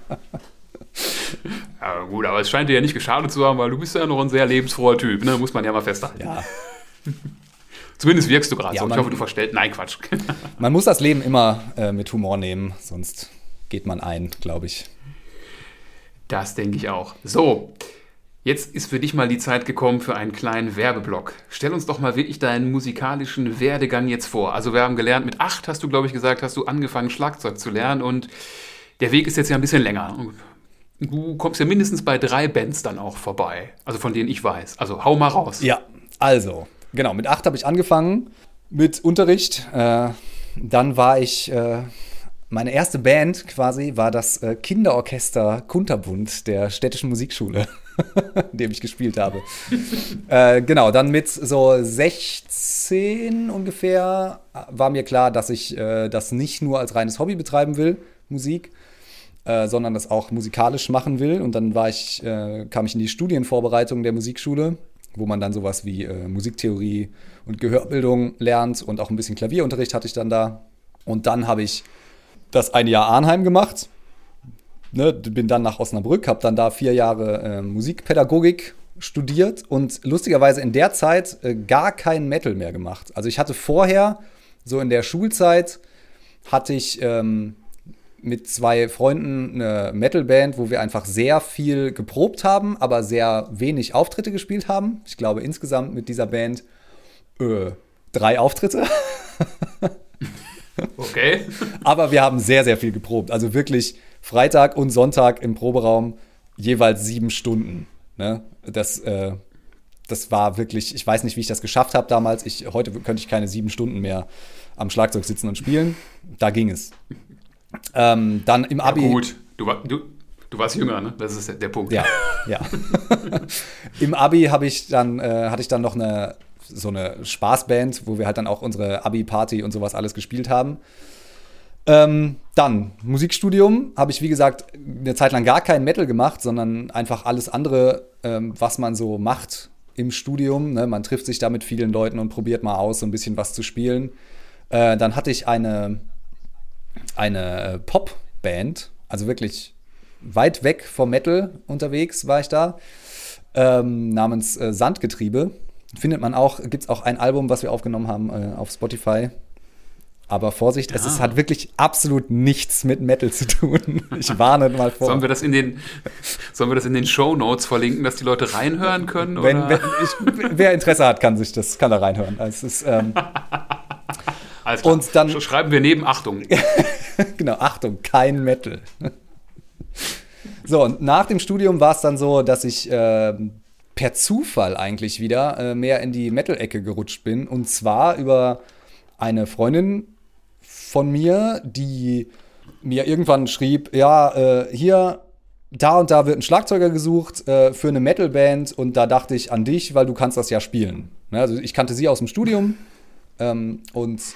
Ja, gut, aber es scheint dir ja nicht geschadet zu haben, weil du bist ja noch ein sehr lebensfroher Typ, ne? Muss man ja mal festhalten. Ja. Zumindest wirkst du gerade ja, so. Ich hoffe, du verstellst. Nein, Quatsch. Man muss das Leben immer äh, mit Humor nehmen, sonst geht man ein, glaube ich. Das denke ich auch. So. Jetzt ist für dich mal die Zeit gekommen für einen kleinen Werbeblock. Stell uns doch mal wirklich deinen musikalischen Werdegang jetzt vor. Also wir haben gelernt, mit acht hast du, glaube ich, gesagt, hast du angefangen, Schlagzeug zu lernen. Und der Weg ist jetzt ja ein bisschen länger. Du kommst ja mindestens bei drei Bands dann auch vorbei. Also von denen ich weiß. Also hau mal raus. Ja, also, genau. Mit acht habe ich angefangen mit Unterricht. Äh, dann war ich... Äh Meine erste Band quasi war das äh, Kinderorchester Kunterbund der Städtischen Musikschule, in dem ich gespielt habe. äh, genau, dann mit so sechzehn ungefähr war mir klar, dass ich äh, das nicht nur als reines Hobby betreiben will, Musik, äh, sondern das auch musikalisch machen will. Und dann war ich, äh, kam ich in die Studienvorbereitung der Musikschule, wo man dann sowas wie äh, Musiktheorie und Gehörbildung lernt und auch ein bisschen Klavierunterricht hatte ich dann da. Und dann habe ich das ein Jahr Arnheim gemacht, ne, bin dann nach Osnabrück, habe dann da vier Jahre äh, Musikpädagogik studiert und lustigerweise in der Zeit äh, gar kein Metal mehr gemacht. Also ich hatte vorher, so in der Schulzeit, hatte ich ähm, mit zwei Freunden eine Metalband, wo wir einfach sehr viel geprobt haben, aber sehr wenig Auftritte gespielt haben. Ich glaube insgesamt mit dieser Band äh, drei Auftritte. Okay. Aber wir haben sehr, sehr viel geprobt. Also wirklich Freitag und Sonntag im Proberaum jeweils sieben Stunden. Ne? Das, äh, das war wirklich, ich weiß nicht, wie ich das geschafft habe damals. Ich, heute könnte ich keine sieben Stunden mehr am Schlagzeug sitzen und spielen. Da ging es. Ähm, dann im Abi. Ja, gut, du, war, du, du warst jünger, ne? Das ist der, der Punkt. Ja, ja. Im Abi habe ich dann, äh, hatte ich dann noch eine so eine Spaßband, wo wir halt dann auch unsere Abi-Party und sowas alles gespielt haben. Ähm, dann Musikstudium, habe ich wie gesagt eine Zeit lang gar kein Metal gemacht, sondern einfach alles andere, ähm, was man so macht im Studium. Ne? Man trifft sich da mit vielen Leuten und probiert mal aus, so ein bisschen was zu spielen. Äh, dann hatte ich eine, eine Popband, also wirklich weit weg vom Metal unterwegs war ich da, ähm, namens äh, Sandgetriebe. Findet man auch, gibt es auch ein Album, was wir aufgenommen haben äh, auf Spotify. Aber Vorsicht, ja. es ist, hat wirklich absolut nichts mit Metal zu tun. Ich warne mal vor. Sollen wir das in den, sollen wir das in den Shownotes verlinken, dass die Leute reinhören können? Wenn, oder? wenn ich, wer Interesse hat, kann sich das, kann da reinhören. Also es ist, ähm, Alles klar. Und dann schreiben wir neben Achtung. Genau, Achtung, kein Metal. So, und nach dem Studium war es dann so, dass ich äh, per Zufall eigentlich wieder äh, mehr in die Metal-Ecke gerutscht bin. Und zwar über eine Freundin von mir, die mir irgendwann schrieb, ja, äh, hier, da und da wird ein Schlagzeuger gesucht äh, für eine Metal-Band. Und da dachte ich an dich, weil du kannst das ja spielen. Ne? Also ich kannte sie aus dem Studium ähm, und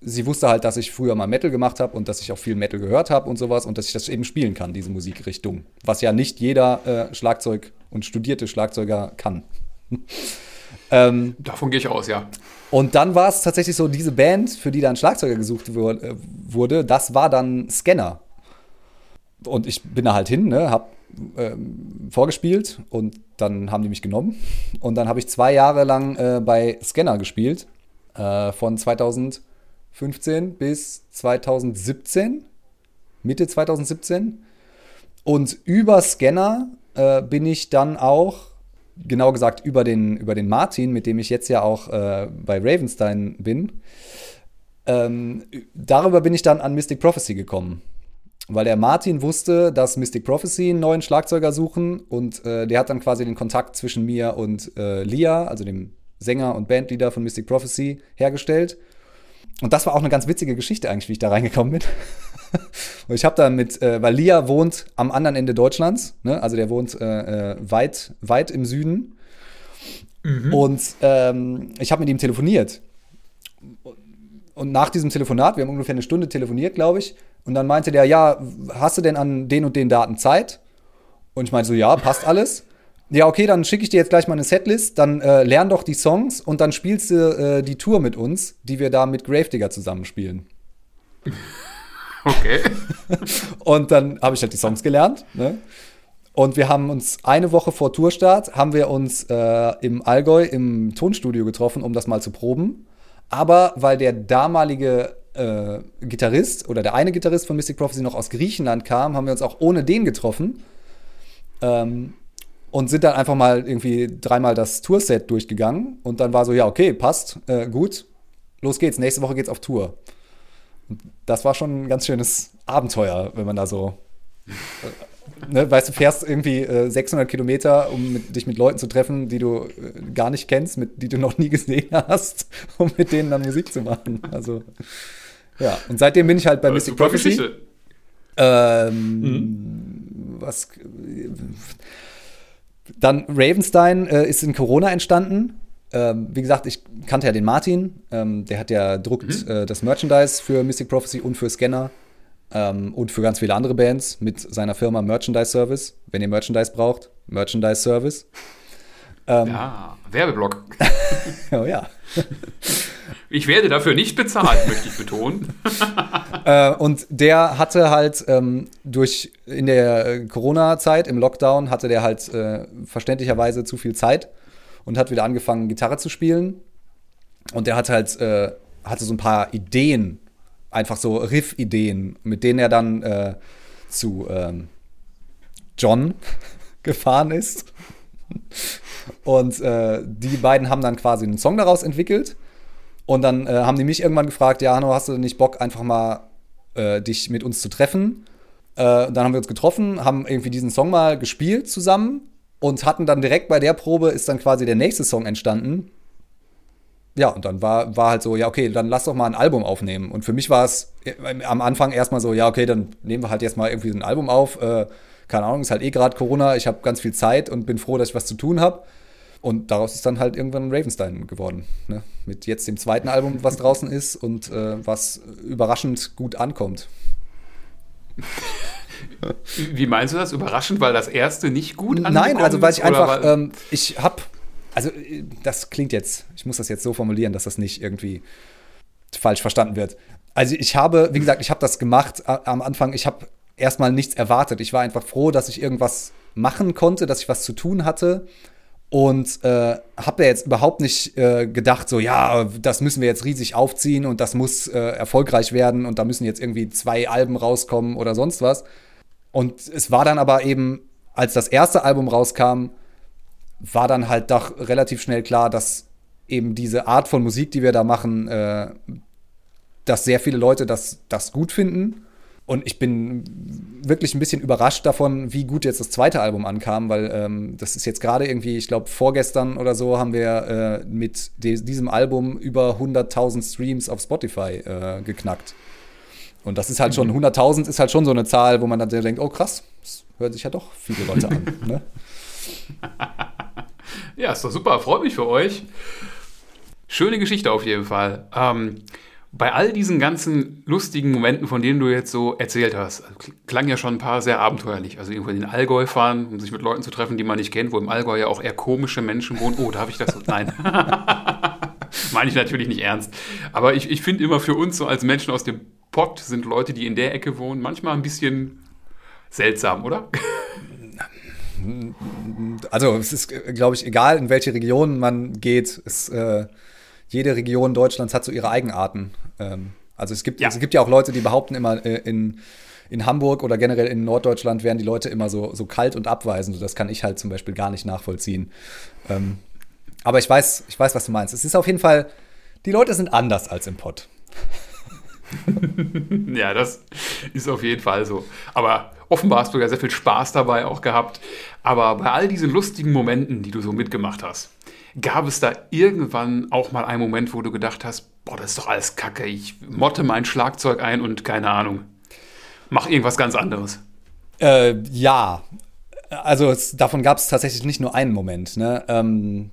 sie wusste halt, dass ich früher mal Metal gemacht habe und dass ich auch viel Metal gehört habe und sowas und dass ich das eben spielen kann, diese Musikrichtung. Was ja nicht jeder äh, Schlagzeug und studierte Schlagzeuger kann. ähm, Davon gehe ich aus, ja. Und dann war es tatsächlich so, diese Band, für die dann Schlagzeuger gesucht wurde, das war dann Scanner. Und ich bin da halt hin, ne, hab ähm, vorgespielt und dann haben die mich genommen. Und dann habe ich zwei Jahre lang äh, bei Scanner gespielt, äh, von zweitausendfünfzehn bis zweitausendsiebzehn, Mitte zweitausendsiebzehn. Und über Scanner äh, bin ich dann auch, genau gesagt über den, über den Martin, mit dem ich jetzt ja auch äh, bei Ravenstein bin, ähm, darüber bin ich dann an Mystic Prophecy gekommen. Weil der Martin wusste, dass Mystic Prophecy einen neuen Schlagzeuger suchen und äh, der hat dann quasi den Kontakt zwischen mir und äh, Lia, also dem Sänger und Bandleader von Mystic Prophecy, hergestellt. Und das war auch eine ganz witzige Geschichte eigentlich, wie ich da reingekommen bin. Und ich habe dann mit, äh, weil Lia wohnt am anderen Ende Deutschlands, ne? Also der wohnt äh, weit, weit im Süden. Mhm. Und ähm, ich habe mit ihm telefoniert. Und nach diesem Telefonat, wir haben ungefähr eine Stunde telefoniert, glaube ich, und dann meinte der, ja, hast du denn an den und den Daten Zeit? Und ich meinte so, ja, passt alles. Ja, okay, dann schicke ich dir jetzt gleich mal eine Setlist, dann äh, lern doch die Songs und dann spielst du äh, die Tour mit uns, die wir da mit Gravedigger zusammen spielen. Okay. Und dann habe ich halt die Songs gelernt, ne? Und wir haben uns eine Woche vor Tourstart, haben wir uns äh, im Allgäu im Tonstudio getroffen, um das mal zu proben. Aber weil der damalige äh, Gitarrist oder der eine Gitarrist von Mystic Prophecy noch aus Griechenland kam, haben wir uns auch ohne den getroffen. Ähm, und sind dann einfach mal irgendwie dreimal das Tourset durchgegangen. Und dann war so, ja, okay, passt, äh, gut, los geht's, nächste Woche geht's auf Tour. Und das war schon ein ganz schönes Abenteuer, wenn man da so, äh, ne, weißt du, fährst irgendwie äh, sechshundert Kilometer, um mit, dich mit Leuten zu treffen, die du äh, gar nicht kennst, mit, die du noch nie gesehen hast, um mit denen dann Musik zu machen. Also, ja. Und seitdem bin ich halt bei Aber Mystic Prophecy. Ähm, mhm. Was... Dann Ravenstein äh, ist in Corona entstanden. Ähm, wie gesagt, ich kannte ja den Martin. Ähm, der hat ja druckt mhm. äh, das Merchandise für Mystic Prophecy und für Scanner ähm, und für ganz viele andere Bands mit seiner Firma Merchandise Service. Wenn ihr Merchandise braucht, Merchandise Service. Ähm, ja, Werbeblock. Oh ja. Ich werde dafür nicht bezahlt, möchte ich betonen. äh, und der hatte halt ähm, durch, in der Corona-Zeit, im Lockdown, hatte der halt äh, verständlicherweise zu viel Zeit und hat wieder angefangen, Gitarre zu spielen. Und der hat halt, äh, hatte so ein paar Ideen, einfach so Riff-Ideen, mit denen er dann äh, zu ähm, John gefahren ist. Und äh, die beiden haben dann quasi einen Song daraus entwickelt. Und dann äh, haben die mich irgendwann gefragt, ja, Hanno, hast du nicht Bock, einfach mal äh, dich mit uns zu treffen? Äh, dann haben wir uns getroffen, haben irgendwie diesen Song mal gespielt zusammen und hatten dann direkt bei der Probe ist dann quasi der nächste Song entstanden. Ja, und dann war, war halt so, ja, okay, dann lass doch mal ein Album aufnehmen. Und für mich war es äh, am Anfang erstmal so, ja, okay, dann nehmen wir halt jetzt mal irgendwie so ein Album auf. Äh, keine Ahnung, ist halt eh gerade Corona, ich habe ganz viel Zeit und bin froh, dass ich was zu tun habe. Und daraus ist dann halt irgendwann Ravenstein geworden. Ne? Mit jetzt dem zweiten Album, was draußen ist und äh, was überraschend gut ankommt. Wie meinst du das? Überraschend, weil das erste nicht gut angekommen Nein, also weil ich ist, einfach, weil ähm, ich hab, also das klingt jetzt, ich muss das jetzt so formulieren, dass das nicht irgendwie falsch verstanden wird. Also ich habe, wie gesagt, ich habe das gemacht am Anfang, ich habe erstmal nichts erwartet. Ich war einfach froh, dass ich irgendwas machen konnte, dass ich was zu tun hatte. Und äh, habe ja jetzt überhaupt nicht äh, gedacht, so, ja, das müssen wir jetzt riesig aufziehen und das muss äh, erfolgreich werden und da müssen jetzt irgendwie zwei Alben rauskommen oder sonst was. Und es war dann aber eben, als das erste Album rauskam, war dann halt doch relativ schnell klar, dass eben diese Art von Musik, die wir da machen, äh, dass sehr viele Leute das, das gut finden. Und ich bin wirklich ein bisschen überrascht davon, wie gut jetzt das zweite Album ankam, weil ähm, das ist jetzt gerade irgendwie, ich glaube, vorgestern oder so haben wir äh, mit de- diesem Album über hunderttausend Streams auf Spotify äh, geknackt. Und das ist halt schon, hunderttausend ist halt schon so eine Zahl, wo man dann denkt, oh krass, das hören sich ja doch viele Leute an. Ne? Ja, ist doch super, freut mich für euch. Schöne Geschichte auf jeden Fall. Ähm, Bei all diesen ganzen lustigen Momenten, von denen du jetzt so erzählt hast, also klang ja schon ein paar sehr abenteuerlich. Also irgendwo in den Allgäu fahren, um sich mit Leuten zu treffen, die man nicht kennt, wo im Allgäu ja auch eher komische Menschen wohnen. Oh, darf ich das so? Nein. Meine ich natürlich nicht ernst. Aber ich, ich finde immer für uns so als Menschen aus dem Pott sind Leute, die in der Ecke wohnen, manchmal ein bisschen seltsam, oder? Also es ist, glaube ich, egal, in welche Region man geht. Es, äh, jede Region Deutschlands hat so ihre Eigenarten. Ähm, also es gibt, ja. es gibt ja auch Leute, die behaupten immer, äh, in, in Hamburg oder generell in Norddeutschland wären die Leute immer so, so kalt und abweisend. Das kann ich halt zum Beispiel gar nicht nachvollziehen. Ähm, aber ich weiß, ich weiß, was du meinst. Es ist auf jeden Fall, die Leute sind anders als im Pott. Ja, das ist auf jeden Fall so. Aber offenbar hast du ja sehr viel Spaß dabei auch gehabt. Aber bei all diesen lustigen Momenten, die du so mitgemacht hast, gab es da irgendwann auch mal einen Moment, wo du gedacht hast, boah, das ist doch alles Kacke, ich motte mein Schlagzeug ein und keine Ahnung, mach irgendwas ganz anderes. Äh, ja, also es, davon gab es tatsächlich nicht nur einen Moment. Ne? Ähm,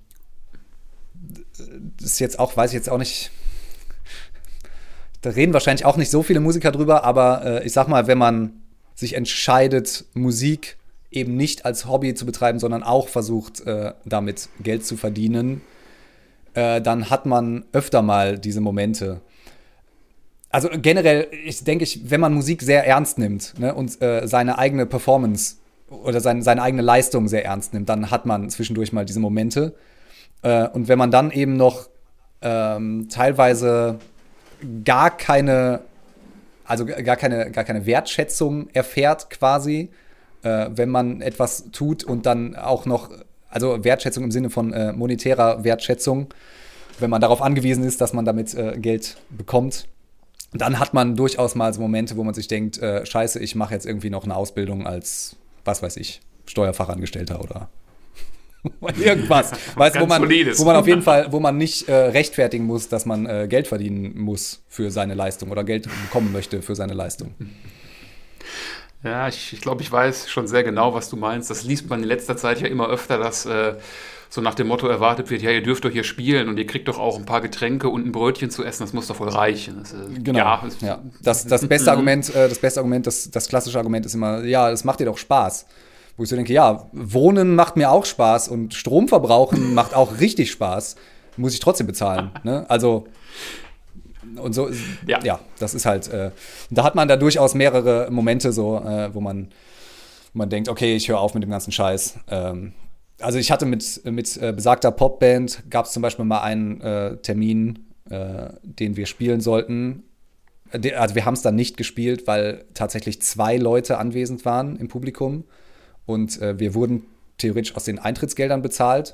das ist jetzt auch, weiß ich jetzt auch nicht, da reden wahrscheinlich auch nicht so viele Musiker drüber, aber äh, ich sag mal, wenn man sich entscheidet, Musik eben nicht als Hobby zu betreiben, sondern auch versucht, äh, damit Geld zu verdienen, äh, dann hat man öfter mal diese Momente. Also generell, ich denke, ich, wenn man Musik sehr ernst nimmt, ne, und äh, seine eigene Performance oder sein, seine eigene Leistung sehr ernst nimmt, dann hat man zwischendurch mal diese Momente. Äh, und wenn man dann eben noch ähm, teilweise gar keine, also gar keine, gar keine Wertschätzung erfährt quasi, äh, wenn man etwas tut und dann auch noch, also Wertschätzung im Sinne von äh, monetärer Wertschätzung, wenn man darauf angewiesen ist, dass man damit äh, Geld bekommt, dann hat man durchaus mal so Momente, wo man sich denkt, äh, scheiße, ich mache jetzt irgendwie noch eine Ausbildung als, was weiß ich, Steuerfachangestellter oder irgendwas. Weißt du, wo man, wo man auf jeden Fall, wo man nicht äh, rechtfertigen muss, dass man äh, Geld verdienen muss für seine Leistung oder Geld bekommen möchte für seine Leistung. Ja, ich, ich glaube, ich weiß schon sehr genau, was du meinst. Das liest man in letzter Zeit ja immer öfter, dass äh, so nach dem Motto erwartet wird, ja, ihr dürft doch hier spielen und ihr kriegt doch auch ein paar Getränke und ein Brötchen zu essen, das muss doch wohl reichen. Das, äh, genau. Ja, das, ja. Das, das beste Argument, äh, das beste Argument, das, das klassische Argument ist immer, ja, das macht dir doch Spaß. Wo ich so denke, ja, Wohnen macht mir auch Spaß und Strom verbrauchen macht auch richtig Spaß. Muss ich trotzdem bezahlen. Ne? Also, und so, ja, ja das ist halt, äh, da hat man da durchaus mehrere Momente so, äh, wo man, wo man denkt, okay, ich höre auf mit dem ganzen Scheiß. Ähm, also ich hatte mit, mit äh, besagter Popband, gab es zum Beispiel mal einen äh, Termin, äh, den wir spielen sollten. Also wir haben es dann nicht gespielt, weil tatsächlich zwei Leute anwesend waren im Publikum. Und äh, wir wurden theoretisch aus den Eintrittsgeldern bezahlt.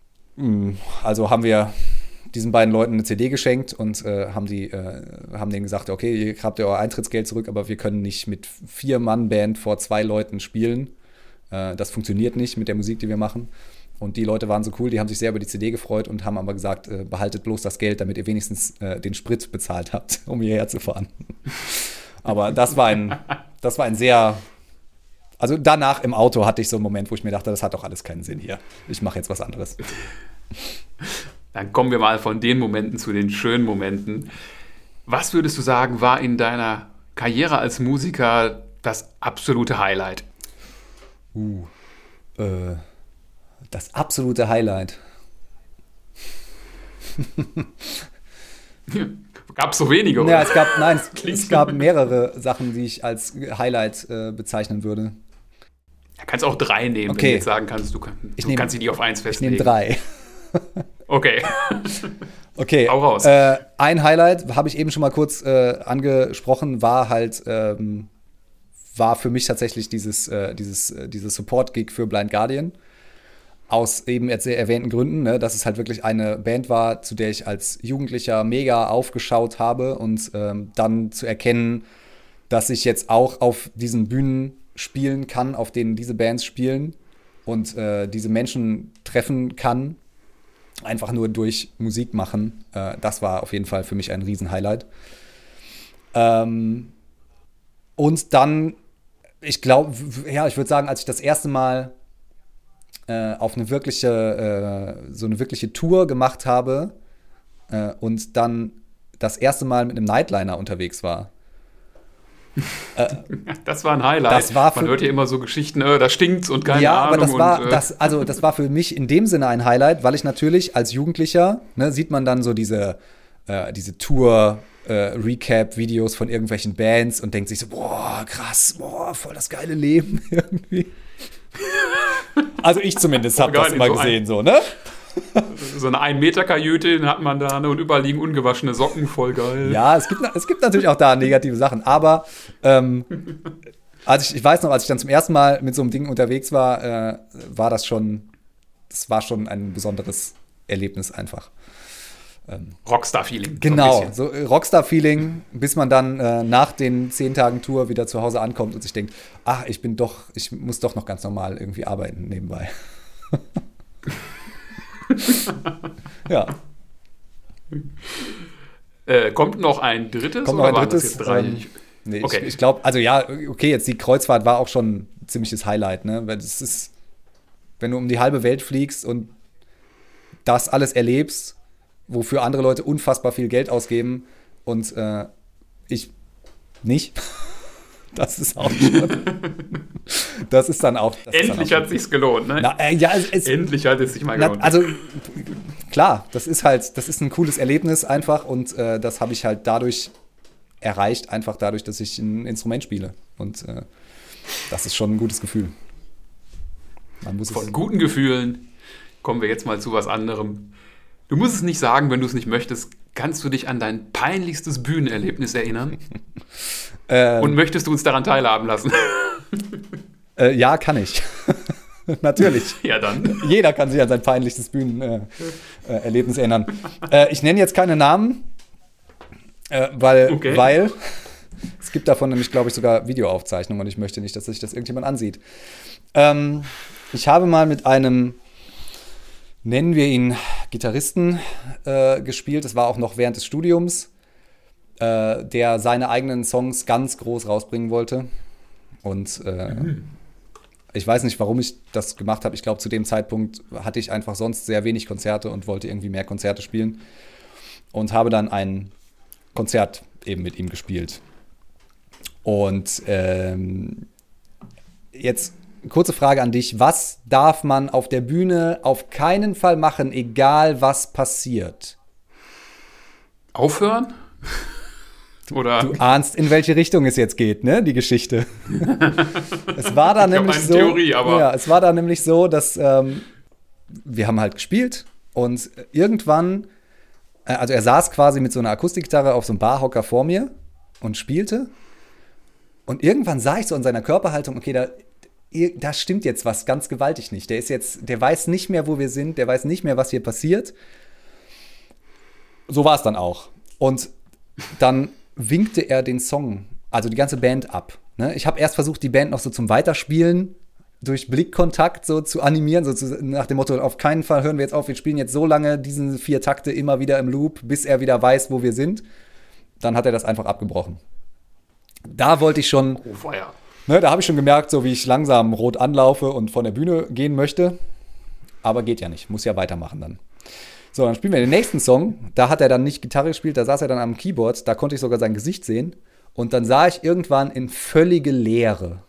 Also haben wir diesen beiden Leuten eine C D geschenkt und äh, haben, die, äh, haben denen gesagt, okay, ihr habt ja euer Eintrittsgeld zurück, aber wir können nicht mit Vier-Mann-Band vor zwei Leuten spielen. Äh, das funktioniert nicht mit der Musik, die wir machen. Und die Leute waren so cool, die haben sich sehr über die C D gefreut und haben aber gesagt, äh, behaltet bloß das Geld, damit ihr wenigstens äh, den Sprit bezahlt habt, um hierher zu fahren. Aber das war ein, das war ein sehr... Also danach im Auto hatte ich so einen Moment, wo ich mir dachte, das hat doch alles keinen Sinn hier. Ich mache jetzt was anderes. Dann kommen wir mal von den Momenten zu den schönen Momenten. Was würdest du sagen, war in deiner Karriere als Musiker das absolute Highlight? Uh, äh, das absolute Highlight. Gab es so wenige, oder? Ja, es gab, nein, es, es gab mehrere Sachen, die ich als Highlight äh, bezeichnen würde. Du kannst auch drei nehmen, okay. Wenn du jetzt sagen kannst, du, kann, du nehm, kannst sie nicht auf eins festlegen. Ich nehme drei. Okay. Okay. Hau raus. Äh, ein Highlight, habe ich eben schon mal kurz äh, angesprochen, war halt, ähm, war für mich tatsächlich dieses, äh, dieses, äh, dieses Support-Gig für Blind Guardian. Aus eben erwähnten Gründen, ne, dass es halt wirklich eine Band war, zu der ich als Jugendlicher mega aufgeschaut habe und ähm, dann zu erkennen, dass ich jetzt auch auf diesen Bühnen spielen kann, auf denen diese Bands spielen und äh, diese Menschen treffen kann, einfach nur durch Musik machen. Äh, das war auf jeden Fall für mich ein Riesen-Highlight. Ähm, und dann, ich glaube, ja, ich würde sagen, als ich das erste Mal äh, auf eine wirkliche, äh, so eine wirkliche Tour gemacht habe äh, und dann das erste Mal mit einem Nightliner unterwegs war. Das war ein Highlight. Das war Man hört ja immer so Geschichten, äh, da stinkt's und keine ja, Ahnung. aber das war, und, äh, das, also das war für mich in dem Sinne ein Highlight, weil ich natürlich als Jugendlicher, ne, sieht man dann so diese, äh, diese Tour-Recap-Videos von irgendwelchen Bands und denkt sich so, boah, krass, boah, voll das geile Leben irgendwie. Also ich zumindest habe das immer so gesehen, ein, so, ne? So eine ein-Meter-Kajüte hat man da, ne, und überall liegen ungewaschene Socken, voll geil. Ja, es gibt, es gibt natürlich auch da negative Sachen, aber ähm, als ich, ich weiß noch, als ich dann zum ersten Mal mit so einem Ding unterwegs war, äh, war das schon, das war schon ein besonderes Erlebnis einfach. Ähm, Rockstar-Feeling. genau, So so äh, Rockstar-Feeling, bis man dann äh, nach den zehn Tagen Tour wieder zu Hause ankommt und sich denkt, ach, ich bin doch, ich muss doch noch ganz normal irgendwie arbeiten nebenbei. Ja. Äh, kommt noch ein drittes? Kommt noch oder ein waren das drittes. jetzt drei? Ähm, nee, okay. Ich, ich glaube, also ja, okay, jetzt die Kreuzfahrt war auch schon ein ziemliches Highlight, ne? Weil das ist, wenn du um die halbe Welt fliegst und das alles erlebst, wofür andere Leute unfassbar viel Geld ausgeben und äh, ich nicht. Das ist auch schon. Das ist dann auch. Das Endlich dann auch hat sich's gelohnt, ne? Na, äh, ja, es, es, Endlich hat es sich mal na, gelohnt. also klar, das ist halt, das ist ein cooles Erlebnis einfach und äh, das habe ich halt dadurch erreicht, einfach dadurch, dass ich ein Instrument spiele. Und äh, das ist schon ein gutes Gefühl. Man muss Von es guten Gefühlen kommen wir jetzt mal zu was anderem. Du musst es nicht sagen, wenn du es nicht möchtest. Kannst du dich an dein peinlichstes Bühnenerlebnis erinnern? äh, Und möchtest du uns daran teilhaben lassen? äh, ja, kann ich. Natürlich. Ja, dann. Jeder kann sich an sein peinlichstes Bühnenerlebnis äh, äh, erinnern. Äh, ich nenne jetzt keine Namen, äh, weil, Okay. weil es gibt davon nämlich, glaube ich, sogar Videoaufzeichnungen und ich möchte nicht, dass sich das irgendjemand ansieht. Ähm, ich habe mal mit einem, nennen wir ihn Gitarristen, äh, gespielt. Das war auch noch während des Studiums, äh, der seine eigenen Songs ganz groß rausbringen wollte. Und äh, mhm. ich weiß nicht, warum ich das gemacht habe. Ich glaube, zu dem Zeitpunkt hatte ich einfach sonst sehr wenig Konzerte und wollte irgendwie mehr Konzerte spielen. Und habe dann ein Konzert eben mit ihm gespielt. Und ähm, jetzt kurze Frage an dich. Was darf man auf der Bühne auf keinen Fall machen, egal was passiert? Aufhören? Oder? Du ahnst, in welche Richtung es jetzt geht, ne, die Geschichte. Es war da ich nämlich eine so, Theorie, aber ja, es war da nämlich so, dass ähm, wir haben halt gespielt und irgendwann, äh, also er saß quasi mit so einer Akustikgitarre auf so einem Barhocker vor mir und spielte. Und irgendwann sah ich so an seiner Körperhaltung, okay, da, da stimmt jetzt was ganz gewaltig nicht. Der ist jetzt, der weiß nicht mehr, wo wir sind, der weiß nicht mehr, was hier passiert. So war es dann auch. Und dann winkte er den Song, also die ganze Band ab. Ne? Ich habe erst versucht, die Band noch so zum Weiterspielen durch Blickkontakt so zu animieren, so zu, nach dem Motto, auf keinen Fall hören wir jetzt auf, wir spielen jetzt so lange diesen vier Takte immer wieder im Loop, bis er wieder weiß, wo wir sind. Dann hat er das einfach abgebrochen. Da wollte ich schon, oh, Feuer. Ne, da habe ich schon gemerkt, so wie ich langsam rot anlaufe und von der Bühne gehen möchte. Aber geht ja nicht, muss ja weitermachen dann. So, dann spielen wir den nächsten Song. Da hat er dann nicht Gitarre gespielt, da saß er dann am Keyboard. Da konnte ich sogar sein Gesicht sehen. Und dann sah ich irgendwann in völlige Leere.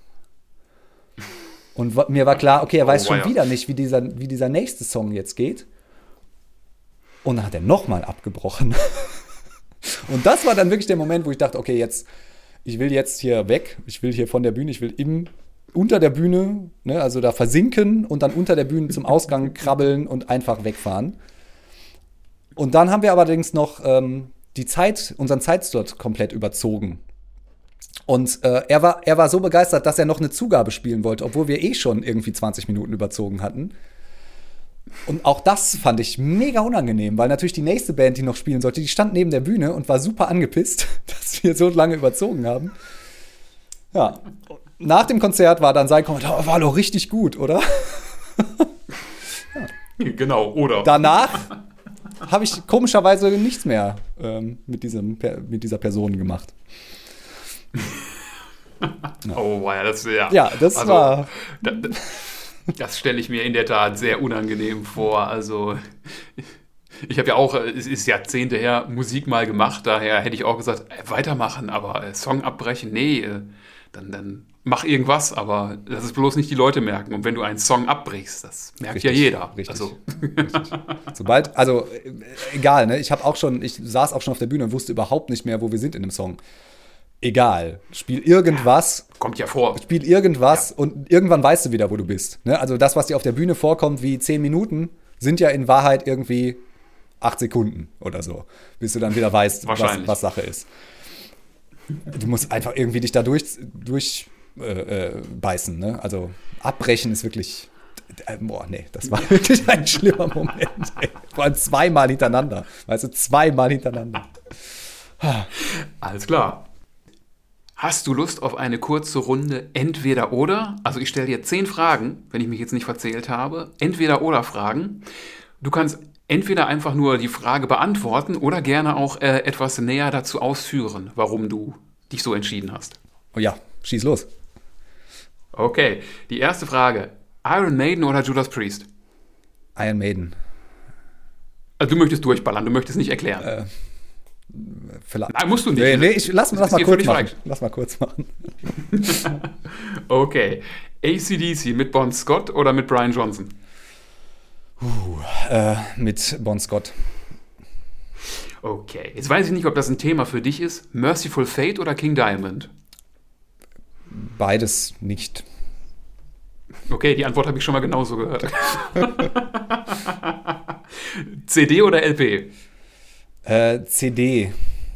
Und w- mir war klar, okay, er weiß oh, schon ja. wieder nicht, wie dieser, wie dieser nächste Song jetzt geht. Und dann hat er nochmal abgebrochen. Und das war dann wirklich der Moment, wo ich dachte, okay, jetzt, ich will jetzt hier weg. Ich will hier von der Bühne, ich will im, unter der Bühne, ne, also da versinken und dann unter der Bühne zum Ausgang krabbeln und einfach wegfahren. Und dann haben wir allerdings noch ähm, die Zeit, unseren Zeitslot komplett überzogen. Und äh, er war, er war so begeistert, dass er noch eine Zugabe spielen wollte, obwohl wir eh schon irgendwie zwanzig Minuten überzogen hatten. Und auch das fand ich mega unangenehm, weil natürlich die nächste Band, die noch spielen sollte, die stand neben der Bühne und war super angepisst, dass wir so lange überzogen haben. Ja, nach dem Konzert war dann sein Kommentar, oh, war doch richtig gut, oder? Ja. Genau, oder? Danach habe ich komischerweise nichts mehr ähm, mit, diesem, mit dieser Person gemacht. Ja. Oh, wow, das ja. Ja, das also, war. Da, das stelle ich mir in der Tat sehr unangenehm vor. Also, Ich habe ja auch, äh, es ist Jahrzehnte her, Musik mal gemacht, daher hätte ich auch gesagt, äh, weitermachen, aber äh, Song abbrechen, nee, äh, dann, dann mach irgendwas, aber lass es bloß nicht die Leute merken. Und wenn du einen Song abbrichst, das merkt Richtig, ja jeder. Richtig. Also. richtig. Sobald, also äh, egal, ne? Ich habe auch schon, ich saß auch schon auf der Bühne und wusste überhaupt nicht mehr, wo wir sind in dem Song. Egal, spiel irgendwas. Kommt ja vor. Spiel irgendwas Ja. und irgendwann weißt du wieder, wo du bist. Ne? Also das, was dir auf der Bühne vorkommt wie zehn Minuten, sind ja in Wahrheit irgendwie acht Sekunden oder so, bis du dann wieder weißt, was, was Sache ist. Du musst einfach irgendwie dich da durch, durch äh, äh, beißen. Ne? Also abbrechen ist wirklich, äh, boah, nee, das war wirklich ein schlimmer Moment. Ey. Vor allem zweimal hintereinander. Weißt du, zweimal hintereinander. Alles klar. Hast du Lust auf eine kurze Runde entweder oder? Also ich stelle dir zehn Fragen, wenn ich mich jetzt nicht verzählt habe. Entweder oder Fragen. Du kannst entweder einfach nur die Frage beantworten oder gerne auch äh, etwas näher dazu ausführen, warum du dich so entschieden hast. Oh ja, schieß los. Okay, die erste Frage. Iron Maiden oder Judas Priest? Iron Maiden. Also du möchtest durchballern, du möchtest nicht erklären. Äh, vielleicht. Nein, musst du nicht. Nee, nee, ich, lass, Das lass ist mal dir kurz völlig machen. frei. Lass mal kurz machen. Okay. A C D C mit Bon Scott oder mit Brian Johnson? Uh, äh, mit Bon Scott. Okay. Jetzt weiß ich nicht, ob das ein Thema für dich ist. Merciful Fate oder King Diamond? Beides nicht. Okay, die Antwort habe ich schon mal genauso gehört. C D oder L P? Äh, C D.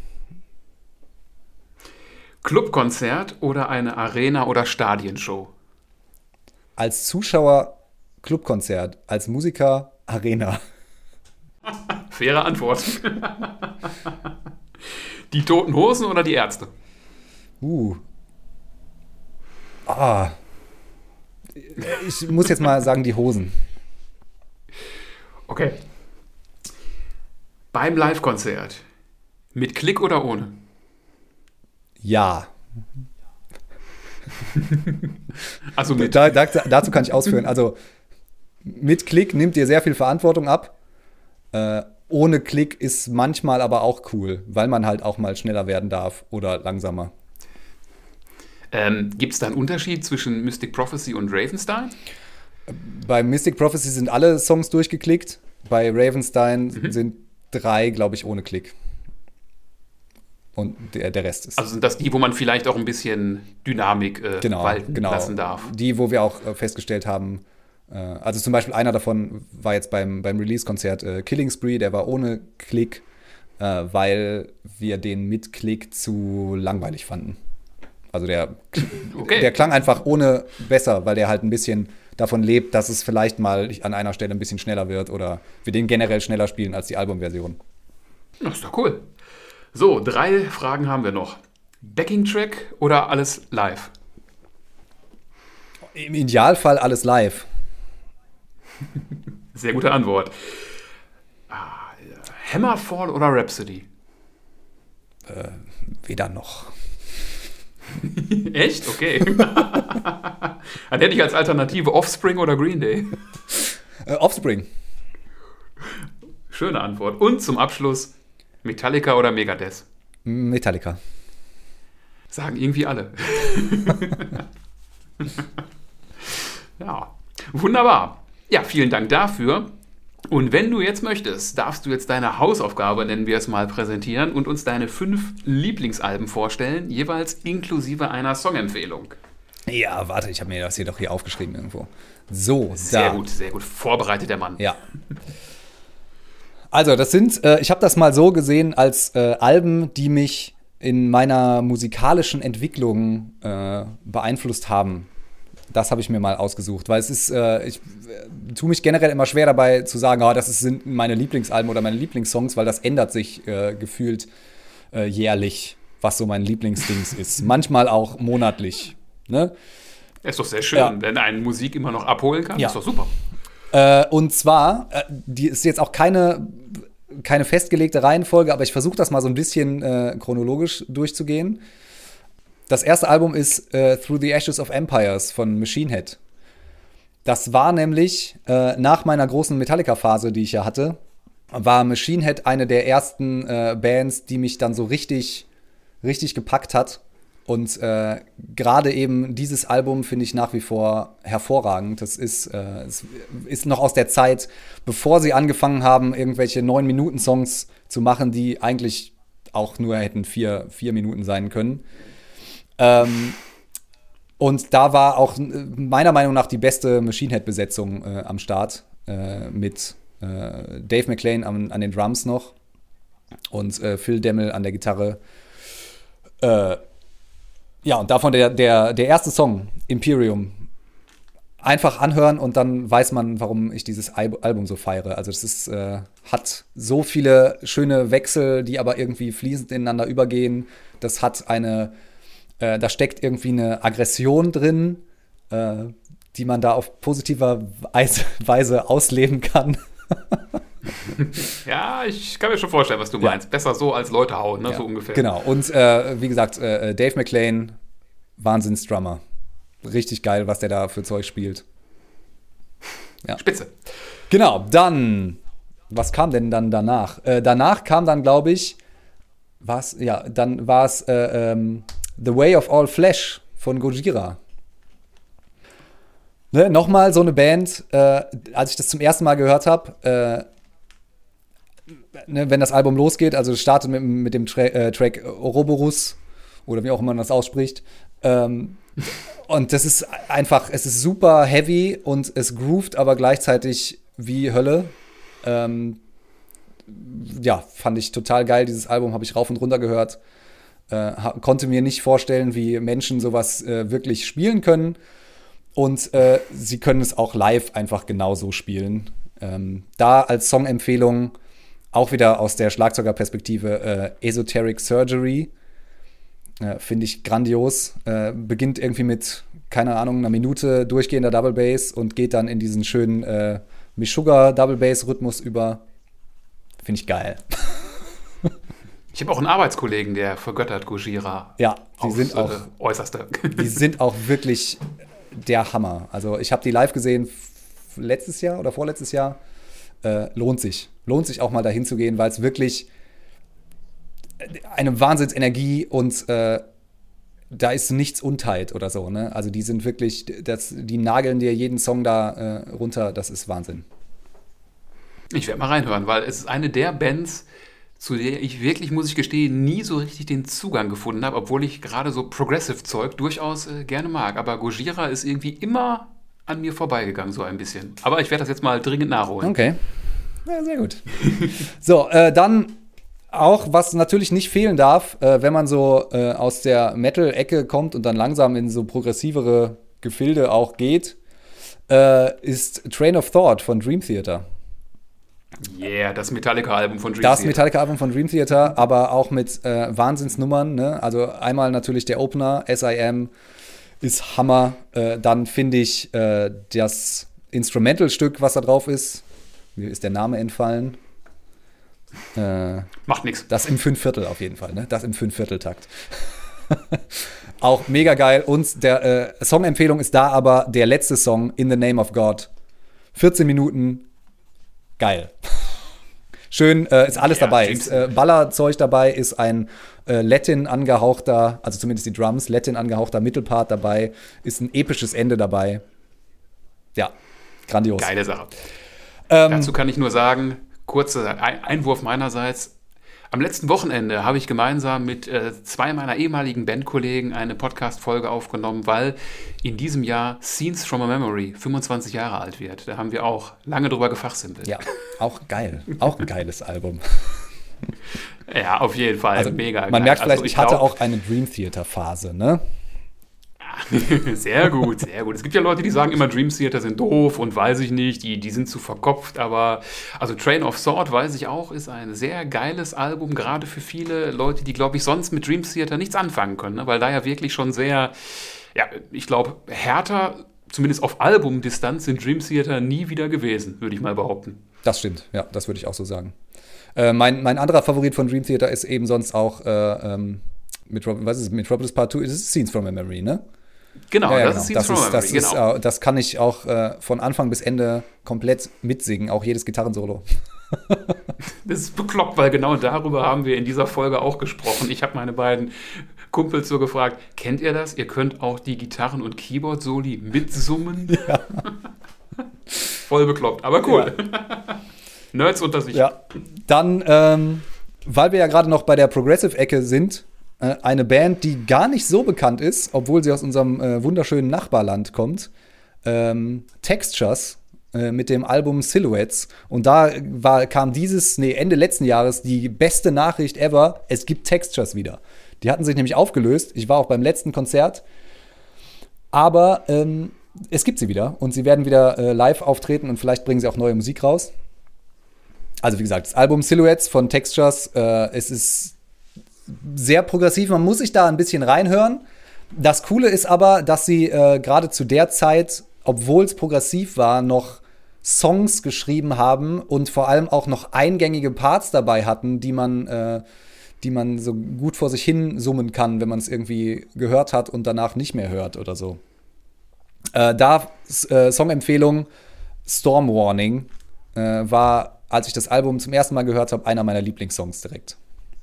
Clubkonzert oder eine Arena- oder Stadionshow? Als Zuschauer Clubkonzert, als Musiker Arena. Faire Antwort. Die Toten Hosen oder die Ärzte? Uh. Ah. Ich muss jetzt mal sagen, die Hosen. Okay. Beim Live-Konzert. Mit Klick oder ohne? Ja. Also mit. Da, da, dazu kann ich ausführen. Also mit Klick nimmt dir sehr viel Verantwortung ab. Äh, ohne Klick ist manchmal aber auch cool, weil man halt auch mal schneller werden darf oder langsamer. Ähm, Gibt es da einen Unterschied zwischen Mystic Prophecy und Ravenstein? Bei Mystic Prophecy sind alle Songs durchgeklickt. Bei Ravenstein Mhm. sind drei, glaube ich, ohne Klick. Und der, der Rest ist. Also sind das die, wo man vielleicht auch ein bisschen Dynamik äh, genau, walten genau. lassen darf? Die, wo wir auch äh, festgestellt haben, äh, also zum Beispiel einer davon war jetzt beim, beim Release-Konzert äh, Killing Spree, der war ohne Klick, äh, weil wir den mit Klick zu langweilig fanden. Also der, Okay. der klang einfach ohne besser, weil der halt ein bisschen davon lebt, dass es vielleicht mal an einer Stelle ein bisschen schneller wird oder wir den generell schneller spielen als die Albumversion. Das ist doch cool. So, drei Fragen haben wir noch. Backing-Track oder alles live? Im Idealfall alles live. Sehr gute Antwort. Ah, Hammerfall oder Rhapsody? Äh, weder noch. Echt? Okay. Dann hätte ich als Alternative Offspring oder Green Day. Äh, Offspring. Schöne Antwort. Und zum Abschluss Metallica oder Megadeth? Metallica. Sagen irgendwie alle. Ja, wunderbar. Ja, vielen Dank dafür. Und wenn du jetzt möchtest, darfst du jetzt deine Hausaufgabe, nennen wir es mal, präsentieren und uns deine fünf Lieblingsalben vorstellen, jeweils inklusive einer Songempfehlung. Ja, warte, ich habe mir das hier doch hier aufgeschrieben irgendwo. So, Sehr da. gut, sehr gut. Vorbereitet der Mann. Ja. Also, das sind, äh, ich habe das mal so gesehen als äh, Alben, die mich in meiner musikalischen Entwicklung äh, beeinflusst haben. Das habe ich mir mal ausgesucht, weil es ist, äh, ich äh, tue mich generell immer schwer dabei zu sagen, oh, das ist, sind meine Lieblingsalben oder meine Lieblingssongs, weil das ändert sich äh, gefühlt äh, jährlich, was so mein Lieblingsdings ist. Manchmal auch monatlich. Ne? Ist doch sehr schön, Ja. wenn einen Musik immer noch abholen kann. Ja. Ist doch super. Äh, und zwar, äh, die ist jetzt auch keine, keine festgelegte Reihenfolge, aber ich versuche das mal so ein bisschen äh, chronologisch durchzugehen. Das erste Album ist äh, Through the Ashes of Empires von Machine Head. Das war nämlich äh, nach meiner großen Metallica-Phase, die ich ja hatte, war Machine Head eine der ersten äh, Bands, die mich dann so richtig, richtig gepackt hat. Und äh, gerade eben dieses Album finde ich nach wie vor hervorragend. Das ist, äh, es ist noch aus der Zeit, bevor sie angefangen haben, irgendwelche neun Minuten Songs zu machen, die eigentlich auch nur hätten vier, vier Minuten sein können. Ähm, und da war auch meiner Meinung nach die beste Machine Head-Besetzung äh, am Start. Äh, mit äh, Dave McClain an, an den Drums noch und äh, Phil Demmel an der Gitarre. Äh, Ja, und davon der, der, der erste Song, Imperium, einfach anhören und dann weiß man, warum ich dieses Al- Album so feiere. Also es ist, äh, hat so viele schöne Wechsel, die aber irgendwie fließend ineinander übergehen. Das hat eine, äh, da steckt irgendwie eine Aggression drin, äh, die man da auf positiver Weise ausleben kann. Ja, ich kann mir schon vorstellen, was du Ja. meinst. Besser so als Leute hauen, ne? Ja, So ungefähr. Genau. Und äh, wie gesagt, äh, Dave McClain, Wahnsinnsdrummer. Richtig geil, was der da für Zeug spielt. Ja. Spitze. Genau, dann, was kam denn dann danach? Äh, danach kam dann, glaube ich, was, ja, dann war es äh, ähm, The Way of All Flesh von Gojira. Ne, nochmal so eine Band, äh, als ich das zum ersten Mal gehört habe, äh, ne, wenn das Album losgeht, also es startet mit, mit dem Tra- äh, Track Ouroboros oder wie auch immer man das ausspricht. Ähm, und das ist einfach, es ist super heavy und es groovt aber gleichzeitig wie Hölle. Ähm, ja, fand ich total geil. Dieses Album habe ich rauf und runter gehört. Äh, ha- konnte mir nicht vorstellen, wie Menschen sowas äh, wirklich spielen können. Und äh, sie können es auch live einfach genauso spielen. Ähm, da als Songempfehlung auch wieder aus der Schlagzeugerperspektive äh, Esoteric Surgery. Äh, Finde ich grandios. Äh, beginnt irgendwie mit, keine Ahnung, einer Minute durchgehender Double Bass und geht dann in diesen schönen äh, Meshuggah Double Bass Rhythmus über. Finde ich geil. Ich habe auch einen Arbeitskollegen, der vergöttert Gojira. Ja, die aufs, sind auch, äh, Äußerste. die sind auch wirklich der Hammer. Also ich habe die live gesehen f- letztes Jahr oder vorletztes Jahr. Äh, lohnt sich. Lohnt sich auch mal dahin zu gehen, weil es wirklich eine Wahnsinnsenergie und äh, da ist nichts unteilt oder so. Ne? Also die sind wirklich, das, die nageln dir jeden Song da äh, runter. Das ist Wahnsinn. Ich werde mal reinhören, weil es ist eine der Bands, zu der ich wirklich, muss ich gestehen, nie so richtig den Zugang gefunden habe, obwohl ich gerade so Progressive-Zeug durchaus äh, gerne mag. Aber Gojira ist irgendwie immer an mir vorbeigegangen, so ein bisschen. Aber ich werde das jetzt mal dringend nachholen. Okay. Ja, sehr gut. So, äh, dann auch, was natürlich nicht fehlen darf, äh, wenn man so äh, aus der Metal-Ecke kommt und dann langsam in so progressivere Gefilde auch geht, äh, ist Train of Thought von Dream Theater. Yeah, das Metallica-Album von Dream Das Theater. Metallica-Album von Dream Theater, aber auch mit äh, Wahnsinnsnummern. Ne? Also einmal natürlich der Opener, S I M, ist Hammer. Äh, dann finde ich äh, das Instrumental-Stück, was da drauf ist, mir ist der Name entfallen. Äh, Macht nichts. das im Fünfviertel auf jeden Fall, ne? Das im Fünfvierteltakt. Auch mega geil. Und der äh, Songempfehlung ist da aber der letzte Song, In the Name of God. vierzehn Minuten. Geil. Schön, äh, ist alles Ja, dabei. klingt- Ist äh, Ballerzeug dabei, ist ein äh, Latin angehauchter, also zumindest die Drums, Latin angehauchter Mittelpart dabei, ist ein episches Ende dabei. Ja, grandios. Geile Sache. Ähm, Dazu kann ich nur sagen, kurzer Ein- Einwurf meinerseits. Am letzten Wochenende habe ich gemeinsam mit äh, zwei meiner ehemaligen Bandkollegen eine Podcast-Folge aufgenommen, weil in diesem Jahr Scenes from a Memory fünfundzwanzig Jahre alt wird. Da haben wir auch lange drüber gefachsimpelt. ja, auch geil. Auch ein geiles Album. Ja, auf jeden Fall. Also, Mega man geil. merkt vielleicht, Also ich hatte glaub- auch eine Dream Theater Phase, ne? Sehr gut, sehr gut. Es gibt ja Leute, die sagen immer, Dream Theater sind doof und weiß ich nicht, die, die sind zu verkopft, aber also Train of Thought, weiß ich auch, ist ein sehr geiles Album, gerade für viele Leute, die, glaube ich, sonst mit Dream Theater nichts anfangen können, ne? Weil da ja wirklich schon sehr, ja, ich glaube, härter, zumindest auf Albumdistanz, sind Dream Theater nie wieder gewesen, würde ich mal behaupten. Das stimmt, ja, das würde ich auch so sagen. Äh, mein, mein anderer Favorit von Dream Theater ist eben sonst auch äh, ähm, mit, Rob- was ist es, Metropolis Part zwei, ist es Scenes from a Memory, ne? Genau, Ja, ja, das genau. ist Scenes from a Memory, das, ist, genau. äh, das kann ich auch äh, von Anfang bis Ende komplett mitsingen, auch jedes Gitarrensolo. Das ist bekloppt, weil genau darüber haben wir in dieser Folge auch gesprochen. Ich habe meine beiden Kumpels so gefragt, kennt ihr das? Ihr könnt auch die Gitarren- und Keyboard-Soli mitsummen? Ja. Voll bekloppt, aber cool. Ja. Nerds unter sich. Ja, dann, ähm, weil wir ja gerade noch bei der Progressive-Ecke sind, äh, eine Band, die gar nicht so bekannt ist, obwohl sie aus unserem äh, wunderschönen Nachbarland kommt, ähm, Textures äh, mit dem Album Silhouettes. Und da war, kam dieses, nee, Ende letzten Jahres die beste Nachricht ever, es gibt Textures wieder. Die hatten sich nämlich aufgelöst. Ich war auch beim letzten Konzert. Aber ähm, es gibt sie wieder und sie werden wieder äh, live auftreten und vielleicht bringen sie auch neue Musik raus. Also wie gesagt, das Album Silhouettes von Textures, äh, es ist sehr progressiv, man muss sich da ein bisschen reinhören. Das Coole ist aber, dass sie äh, gerade zu der Zeit, obwohl es progressiv war, noch Songs geschrieben haben und vor allem auch noch eingängige Parts dabei hatten, die man, äh, die man so gut vor sich hin summen kann, wenn man es irgendwie gehört hat und danach nicht mehr hört oder so. Äh, da äh, Songempfehlung Storm Warning äh, war, als ich das Album zum ersten Mal gehört habe, einer meiner Lieblingssongs direkt.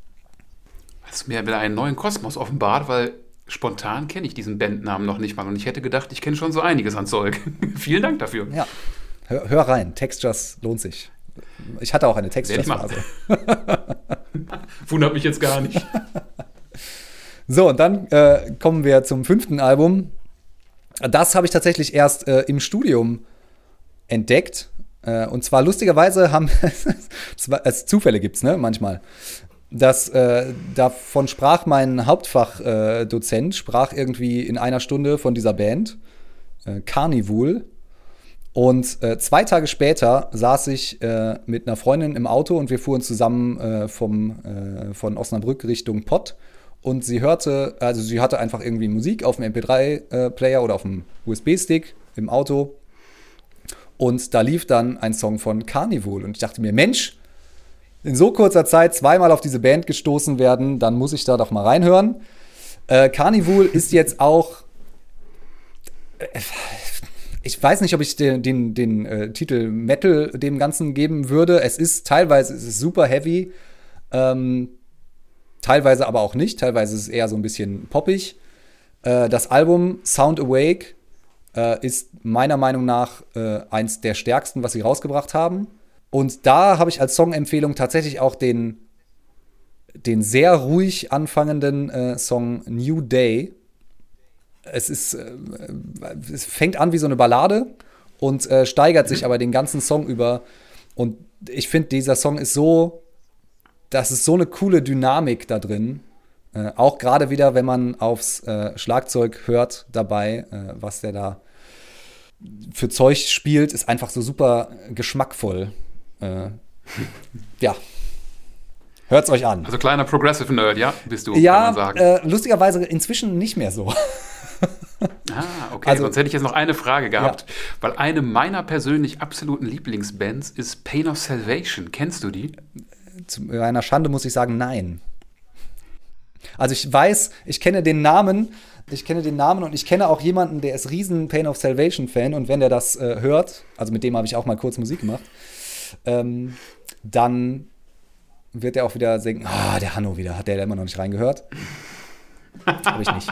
Hast du mir wieder einen neuen Kosmos offenbart, weil spontan kenne ich diesen Bandnamen noch nicht mal und ich hätte gedacht, ich kenne schon so einiges an Zeug. Vielen Dank dafür. Ja, hör, hör rein, Textures lohnt sich. Ich hatte auch eine Textures-Phase. Wundert mich jetzt gar nicht. So, und dann äh, kommen wir zum fünften Album. Das habe ich tatsächlich erst äh, im Studium entdeckt. Äh, und zwar lustigerweise haben es Zufälle gibt's, ne, manchmal. Das, äh, davon sprach mein Hauptfachdozent, äh, sprach irgendwie in einer Stunde von dieser Band, äh, Carnival. Und äh, zwei Tage später saß ich äh, mit einer Freundin im Auto und wir fuhren zusammen äh, vom, äh, von Osnabrück Richtung Pott. Und sie hörte, also sie hatte einfach irgendwie Musik auf dem M P drei Player oder auf dem U S B-Stick im Auto. Und da lief dann ein Song von Carnival. Und ich dachte mir, Mensch, in so kurzer Zeit zweimal auf diese Band gestoßen werden, dann muss ich da doch mal reinhören. Äh, Carnival ist jetzt auch, äh, ich weiß nicht, ob ich den, den, den äh, Titel Metal dem Ganzen geben würde. Es ist teilweise es ist super heavy, ähm, teilweise aber auch nicht. Teilweise ist es eher so ein bisschen poppig. Äh, das Album Sound Awake äh, ist meiner Meinung nach äh, eins der stärksten, was sie rausgebracht haben. Und da habe ich als Songempfehlung tatsächlich auch den, den sehr ruhig anfangenden äh, Song New Day. Es ist, äh, es fängt an wie so eine Ballade und äh, steigert sich aber den ganzen Song über. Und ich finde, dieser Song ist so, das ist so eine coole Dynamik da drin. Äh, auch gerade wieder, wenn man aufs äh, Schlagzeug hört dabei, äh, was der da für Zeug spielt, ist einfach so super geschmackvoll. Äh, ja. Hört's euch an. Also kleiner Progressive Nerd, ja, bist du, ja, kann man sagen. Äh, lustigerweise inzwischen nicht mehr so. Ah, okay. Also, sonst hätte ich jetzt noch eine Frage gehabt. Ja. Weil eine meiner persönlich absoluten Lieblingsbands ist Pain of Salvation. Kennst du die? Zu meiner Schande muss ich sagen, nein. Also ich weiß, ich kenne den Namen, ich kenne den Namen und ich kenne auch jemanden, der ist riesen Pain of Salvation Fan und wenn der das äh, hört, also mit dem habe ich auch mal kurz Musik gemacht, ähm, dann wird er auch wieder denken, ah, der Hanno wieder, hat der da immer noch nicht reingehört? Habe ich nicht.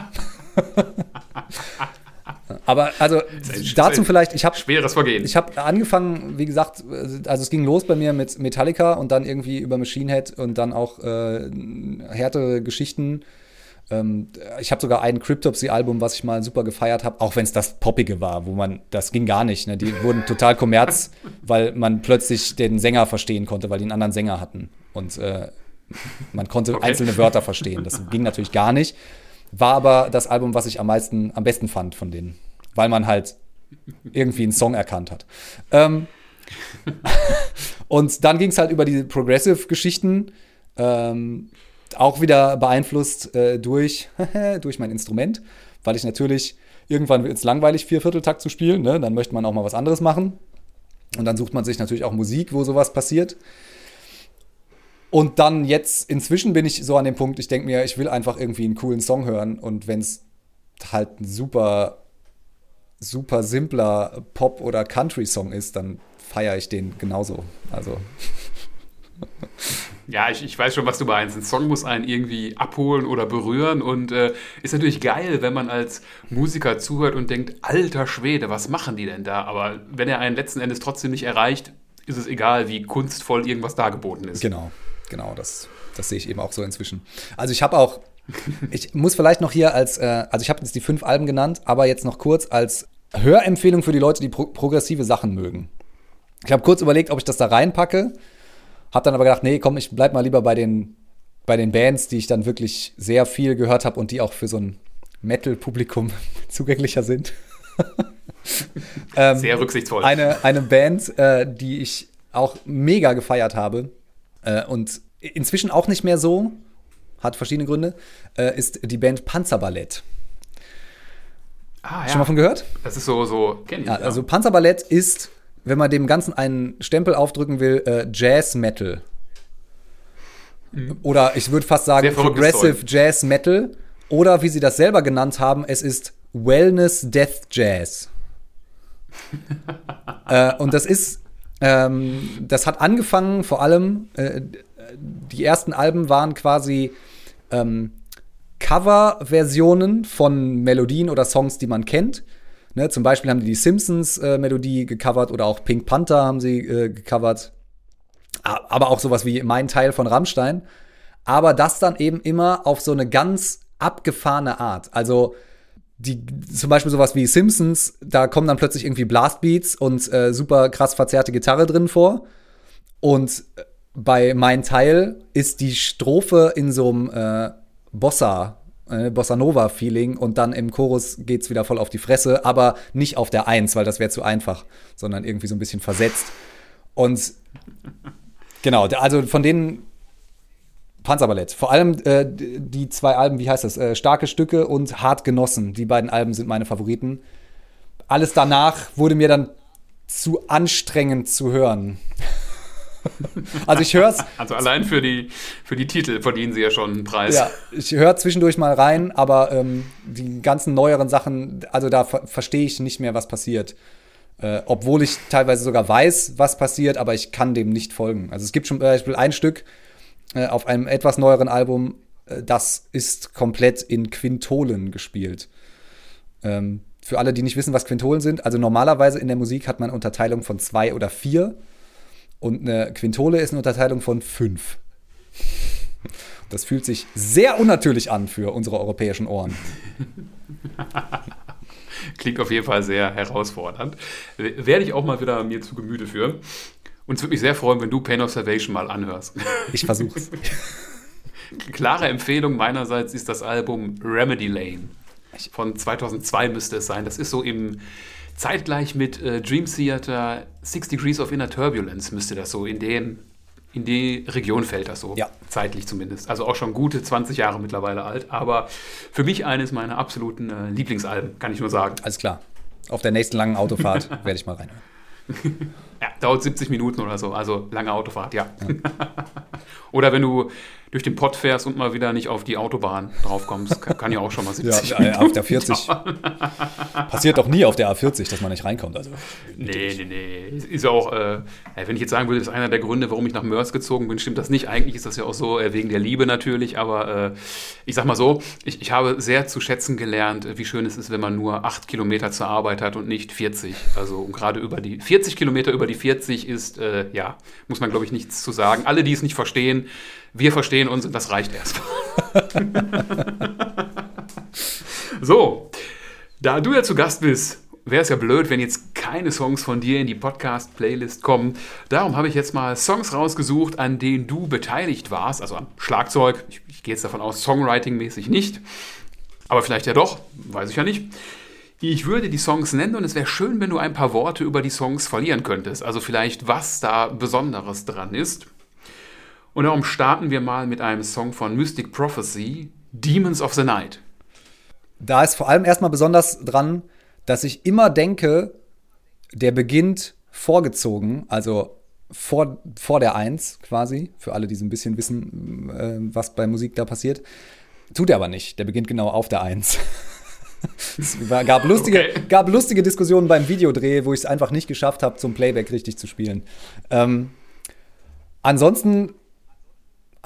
Aber also dazu vielleicht, ich habe schweres Vergehen. Ich habe angefangen, wie gesagt, also es ging los bei mir mit Metallica und dann irgendwie über Machine Head und dann auch äh, härtere Geschichten. Ähm, ich habe sogar ein Cryptopsy-Album, was ich mal super gefeiert habe, auch wenn es das Poppige war, wo man, das ging gar nicht. Ne? Die wurden total Kommerz, weil man plötzlich den Sänger verstehen konnte, weil die einen anderen Sänger hatten. Und äh, man konnte okay. einzelne Wörter verstehen. Das ging natürlich gar nicht. War aber das Album, was ich am meisten, am besten fand von denen. Weil man halt irgendwie einen Song erkannt hat. Ähm, und dann ging es halt über die Progressive-Geschichten. Ähm, auch wieder beeinflusst äh, durch, durch mein Instrument. Weil ich natürlich, irgendwann wird es langweilig, Viervierteltakt zu spielen. Ne? Dann möchte man auch mal was anderes machen. Und dann sucht man sich natürlich auch Musik, wo sowas passiert. Und dann jetzt, inzwischen bin ich so an dem Punkt, ich denke mir, ich will einfach irgendwie einen coolen Song hören. Und wenn es halt ein super, super simpler Pop- oder Country-Song ist, dann feiere ich den genauso. Also Ja, ich, ich weiß schon, was du meinst. Ein Song muss einen irgendwie abholen oder berühren und äh, ist natürlich geil, wenn man als Musiker zuhört und denkt, alter Schwede, was machen die denn da? Aber wenn er einen letzten Endes trotzdem nicht erreicht, ist es egal, wie kunstvoll irgendwas dargeboten ist. Genau, genau, das, das sehe ich eben auch so inzwischen. Also ich habe auch, ich muss vielleicht noch hier als, äh, also ich habe jetzt die fünf Alben genannt, aber jetzt noch kurz als Hörempfehlung für die Leute, die pro- progressive Sachen mögen. Ich habe kurz überlegt, ob ich das da reinpacke. Hab dann aber gedacht, nee, komm, ich bleib mal lieber bei den, bei den Bands, die ich dann wirklich sehr viel gehört habe und die auch für so ein Metal-Publikum zugänglicher sind. ähm, sehr rücksichtsvoll. Eine, eine Band, äh, die ich auch mega gefeiert habe äh, und inzwischen auch nicht mehr so, hat verschiedene Gründe, äh, ist die Band Panzerballett. Ah, ja. Schon mal von gehört? Das ist so, so, kenn ich. Ja, also Panzerballett ist, wenn man dem Ganzen einen Stempel aufdrücken will, äh, Jazz Metal. Mhm. Oder ich würde fast sagen Progressive Jazz Metal. Oder wie sie das selber genannt haben, es ist Wellness Death Jazz. äh, und das ist, ähm, das hat angefangen, vor allem, äh, die ersten Alben waren quasi ähm, Cover-Versionen von Melodien oder Songs, die man kennt. Ne, zum Beispiel haben die die Simpsons-Melodie äh, gecovert oder auch Pink Panther haben sie äh, gecovert. Aber auch sowas wie Mein Teil von Rammstein. Aber das dann eben immer auf so eine ganz abgefahrene Art. Also die, zum Beispiel sowas wie Simpsons, da kommen dann plötzlich irgendwie Blastbeats und äh, super krass verzerrte Gitarre drin vor. Und bei Mein Teil ist die Strophe in so einem äh, Bossa Bossa Nova-Feeling und dann im Chorus geht's wieder voll auf die Fresse, aber nicht auf der Eins, weil das wäre zu einfach, sondern irgendwie so ein bisschen versetzt. Und genau, also von denen Panzerballett. Vor allem äh, die zwei Alben, wie heißt das? Äh, Starke Stücke und Hart genossen. Die beiden Alben sind meine Favoriten. Alles danach wurde mir dann zu anstrengend zu hören. Also ich höre es. Also allein für die, für die Titel verdienen sie ja schon einen Preis. Ja, ich höre zwischendurch mal rein, aber ähm, die ganzen neueren Sachen, also da ver- verstehe ich nicht mehr, was passiert. Äh, obwohl ich teilweise sogar weiß, was passiert, aber ich kann dem nicht folgen. Also es gibt zum Beispiel ein Stück äh, auf einem etwas neueren Album, äh, das ist komplett in Quintolen gespielt. Ähm, für alle, die nicht wissen, was Quintolen sind, also normalerweise in der Musik hat man Unterteilung von zwei oder vier. Und eine Quintole ist eine Unterteilung von fünf. Das fühlt sich sehr unnatürlich an für unsere europäischen Ohren. Klingt auf jeden Fall sehr herausfordernd. Werde ich auch mal wieder mir zu Gemüte führen. Und es würde mich sehr freuen, wenn du Pain of Salvation mal anhörst. Ich versuch's. Klare Empfehlung meinerseits ist das Album Remedy Lane. Von zweitausendzwei müsste es sein. Das ist so im zeitgleich mit äh, Dream Theater, Six Degrees of Inner Turbulence müsste das so in dem, in die Region fällt das so. Ja. Zeitlich zumindest. Also auch schon gute zwanzig Jahre mittlerweile alt. Aber für mich eines meiner absoluten äh, Lieblingsalben, kann ich nur sagen. Alles klar. Auf der nächsten langen Autofahrt werde ich mal reinhören. Ja, dauert siebzig Minuten oder so. Also lange Autofahrt, ja. ja. Oder wenn du durch den Pott fährst und mal wieder nicht auf die Autobahn draufkommst, kann, kann ja auch schon mal siebzig ja, Minuten auf der vierzig. Passiert doch nie auf der A vierzig, dass man nicht reinkommt. Also, nee, nee, nee. Ist ja auch, äh, wenn ich jetzt sagen würde, das ist einer der Gründe, warum ich nach Mörs gezogen bin, stimmt das nicht. Eigentlich ist das ja auch so äh, wegen der Liebe natürlich, aber äh, ich sag mal so, ich, ich habe sehr zu schätzen gelernt, wie schön es ist, wenn man nur acht Kilometer zur Arbeit hat und nicht vierzig. Also gerade über die vierzig Kilometer über die vierzig ist, äh, ja, muss man glaube ich nichts zu sagen. Alle, die es nicht verstehen, wir verstehen uns und das reicht erstmal. So, da du ja zu Gast bist, wäre es ja blöd, wenn jetzt keine Songs von dir in die Podcast-Playlist kommen. Darum habe ich jetzt mal Songs rausgesucht, an denen du beteiligt warst, also am Schlagzeug. Ich, ich gehe jetzt davon aus, Songwriting-mäßig nicht. Aber vielleicht ja doch, weiß ich ja nicht. Ich würde die Songs nennen und es wäre schön, wenn du ein paar Worte über die Songs verlieren könntest. Also vielleicht, was da Besonderes dran ist. Und darum starten wir mal mit einem Song von Mystic Prophecy, Demons of the Night. Da ist vor allem erstmal besonders dran, dass ich immer denke, der beginnt vorgezogen, also vor, vor der Eins quasi, für alle, die so ein bisschen wissen, äh, was bei Musik da passiert. Tut er aber nicht, der beginnt genau auf der Eins. Es gab lustige, okay. gab lustige Diskussionen beim Videodreh, wo ich es einfach nicht geschafft habe, zum Playback richtig zu spielen. Ähm, ansonsten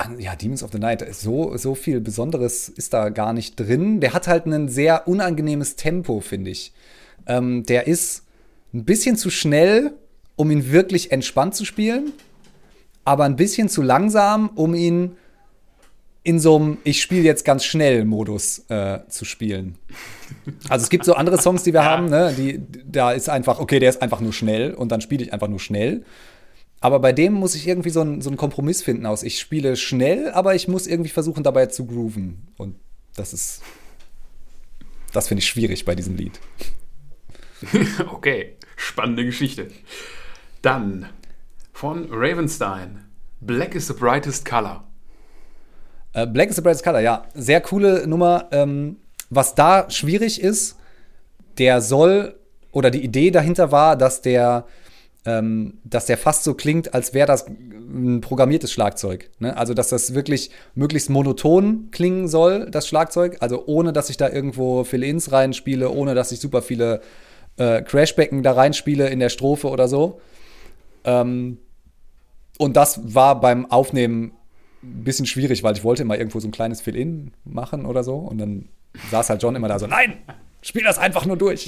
Ja, Demons of the Night, so, so viel Besonderes ist da gar nicht drin. Der hat halt ein sehr unangenehmes Tempo, finde ich. Ähm, der ist ein bisschen zu schnell, um ihn wirklich entspannt zu spielen, aber ein bisschen zu langsam, um ihn in so einem Ich spiele jetzt ganz schnell Modus äh, zu spielen. Also es gibt so andere Songs, die wir ja. haben, ne? die, da ist einfach, okay, der ist einfach nur schnell und dann spiele ich einfach nur schnell. Aber bei dem muss ich irgendwie so einen so einen Kompromiss finden aus. Ich spiele schnell, aber ich muss irgendwie versuchen, dabei zu grooven. Und das ist, das finde ich schwierig bei diesem Lied. Okay, spannende Geschichte. Dann von Ravenstein, Black is the Brightest Color. Uh, Black is the Brightest Color, ja. Sehr coole Nummer. Ähm, was da schwierig ist, der soll, oder die Idee dahinter war, dass der Ähm, dass der fast so klingt, als wäre das ein programmiertes Schlagzeug. Ne? Also, dass das wirklich möglichst monoton klingen soll, das Schlagzeug. Also, ohne, dass ich da irgendwo Fill-Ins reinspiele, ohne, dass ich super viele äh, Crashbecken da reinspiele in der Strophe oder so. Ähm, und das war beim Aufnehmen ein bisschen schwierig, weil ich wollte immer irgendwo so ein kleines Fill-In machen oder so. Und dann saß halt John immer da so, nein, spiel das einfach nur durch.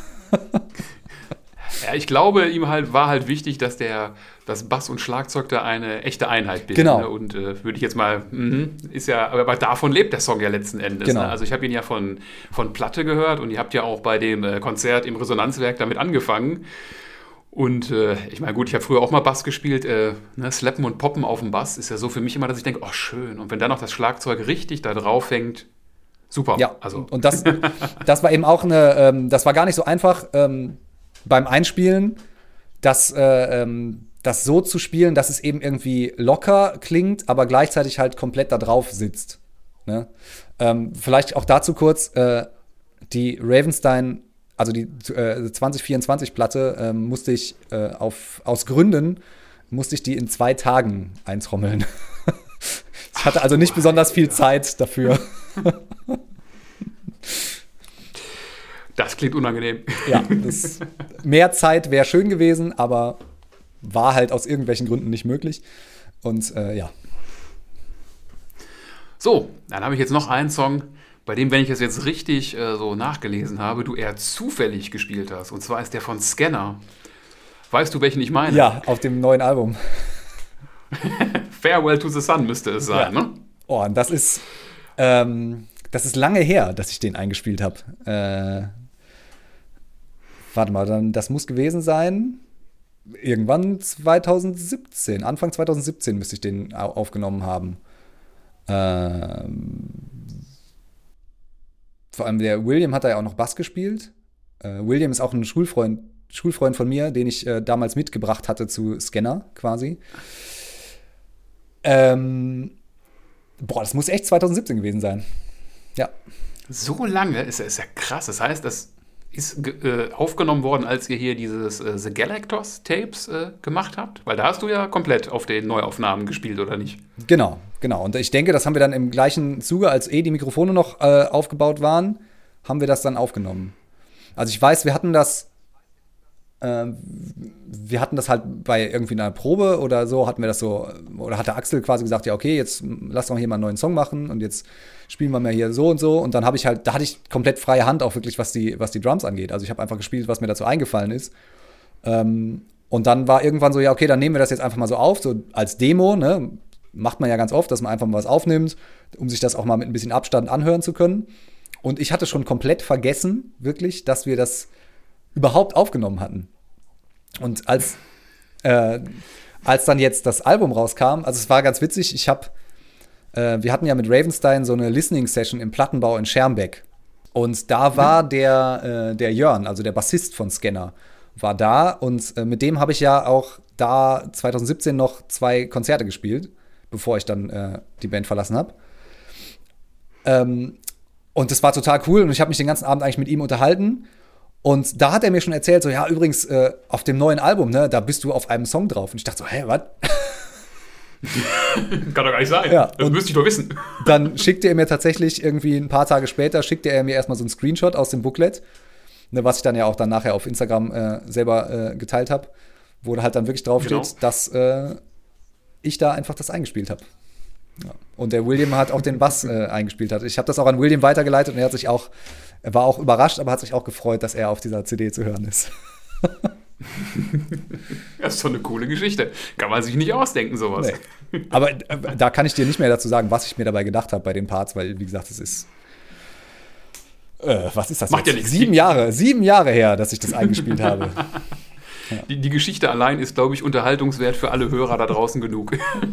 Ja, ich glaube, ihm halt war halt wichtig, dass der das Bass und Schlagzeug da eine echte Einheit bilden. Genau. Ne? Und äh, würde ich jetzt mal, mh, ist ja, aber davon lebt der Song ja letzten Endes. Genau. Ne? Also ich habe ihn ja von, von Platte gehört und ihr habt ja auch bei dem äh, Konzert im Resonanzwerk damit angefangen. Und äh, ich meine, gut, ich habe früher auch mal Bass gespielt. Äh, ne? Slappen und Poppen auf dem Bass ist ja so für mich immer, dass ich denke, oh schön. Und wenn dann noch das Schlagzeug richtig da drauf hängt, super. Ja, also. und das, das war eben auch eine, ähm, das war gar nicht so einfach, ähm, beim Einspielen, das, äh, ähm, das so zu spielen, dass es eben irgendwie locker klingt, aber gleichzeitig halt komplett da drauf sitzt. Ne? Ähm, vielleicht auch dazu kurz, äh, die Ravenstein, also die äh, zwanzig vierundzwanzig-Platte, äh, musste ich äh, auf, aus Gründen, musste ich die in zwei Tagen eintrommeln. Ich hatte also nicht besonders viel Zeit dafür. Das klingt unangenehm. Ja, das, mehr Zeit wäre schön gewesen, aber war halt aus irgendwelchen Gründen nicht möglich. Und äh, ja. So, dann habe ich jetzt noch einen Song, bei dem, wenn ich es jetzt richtig äh, so nachgelesen habe, du eher zufällig gespielt hast. Und zwar ist der von Scanner. Weißt du, welchen ich meine? Ja, auf dem neuen Album. Farewell to the Sun müsste es sein, ja. ne? Oh, und das ist, ähm, das ist lange her, dass ich den eingespielt habe. Äh, warte mal, dann, das muss gewesen sein irgendwann zwanzig siebzehn. Anfang zwanzig siebzehn müsste ich den aufgenommen haben. Ähm, vor allem der William hat da ja auch noch Bass gespielt. Äh, William ist auch ein Schulfreund, Schulfreund von mir, den ich äh, damals mitgebracht hatte zu Scanner quasi. Ähm, boah, das muss echt zwanzig siebzehn gewesen sein. Ja. So lange ist, ist ja krass. Das heißt, das ist äh, aufgenommen worden, als ihr hier dieses äh, The Galactors Tapes äh, gemacht habt? Weil da hast du ja komplett auf den Neuaufnahmen gespielt, oder nicht? Genau, genau. Und ich denke, das haben wir dann im gleichen Zuge, als eh die Mikrofone noch äh, aufgebaut waren, haben wir das dann aufgenommen. Also ich weiß, wir hatten das äh, wir hatten das halt bei irgendwie einer Probe oder so, hatten wir das so, oder hat der Axel quasi gesagt, ja okay, jetzt lass doch hier mal einen neuen Song machen und jetzt spielen wir mal hier so und so. Und dann habe ich halt, da hatte ich komplett freie Hand auch wirklich, was die, was die Drums angeht. Also ich habe einfach gespielt, was mir dazu eingefallen ist. Ähm, und dann war irgendwann so, ja okay, dann nehmen wir das jetzt einfach mal so auf, so als Demo, ne? Macht man ja ganz oft, dass man einfach mal was aufnimmt, um sich das auch mal mit ein bisschen Abstand anhören zu können. Und ich hatte schon komplett vergessen, wirklich, dass wir das überhaupt aufgenommen hatten. Und als, äh, als dann jetzt das Album rauskam, also es war ganz witzig, ich habe, äh, wir hatten ja mit Ravenstein so eine Listening-Session im Plattenbau in Schermbeck. Und da war der, äh, der Jörn, also der Bassist von Scanner, war da. Und äh, mit dem habe ich ja auch da zwanzig siebzehn noch zwei Konzerte gespielt, bevor ich dann äh, die Band verlassen habe. Ähm, und das war total cool und ich habe mich den ganzen Abend eigentlich mit ihm unterhalten. Und da hat er mir schon erzählt, so, ja, übrigens, äh, auf dem neuen Album, ne, da bist du auf einem Song drauf. Und ich dachte so, hä, was? Kann doch gar nicht sein. Ja, das müsste ich doch wissen. Dann schickte er mir tatsächlich irgendwie ein paar Tage später, schickte er mir erstmal so einen Screenshot aus dem Booklet, ne, was ich dann ja auch dann nachher auf Instagram äh, selber äh, geteilt habe, wo halt dann wirklich draufsteht, Genau. dass äh, ich da einfach das eingespielt habe. Ja. Und der William hat auch den Bass äh, eingespielt. Hat. Ich habe das auch an William weitergeleitet und er hat sich auch, er war auch überrascht, aber hat sich auch gefreut, dass er auf dieser C D zu hören ist. Das ist doch eine coole Geschichte. Kann man sich nicht ausdenken, sowas. Nee. Aber äh, da kann ich dir nicht mehr dazu sagen, was ich mir dabei gedacht habe bei den Parts, weil, wie gesagt, es ist äh, was ist das Macht jetzt? Ja nichts. Sieben Jahre, sieben Jahre her, dass ich das eingespielt habe. Ja. Die, die Geschichte allein ist, glaube ich, unterhaltungswert für alle Hörer da draußen genug.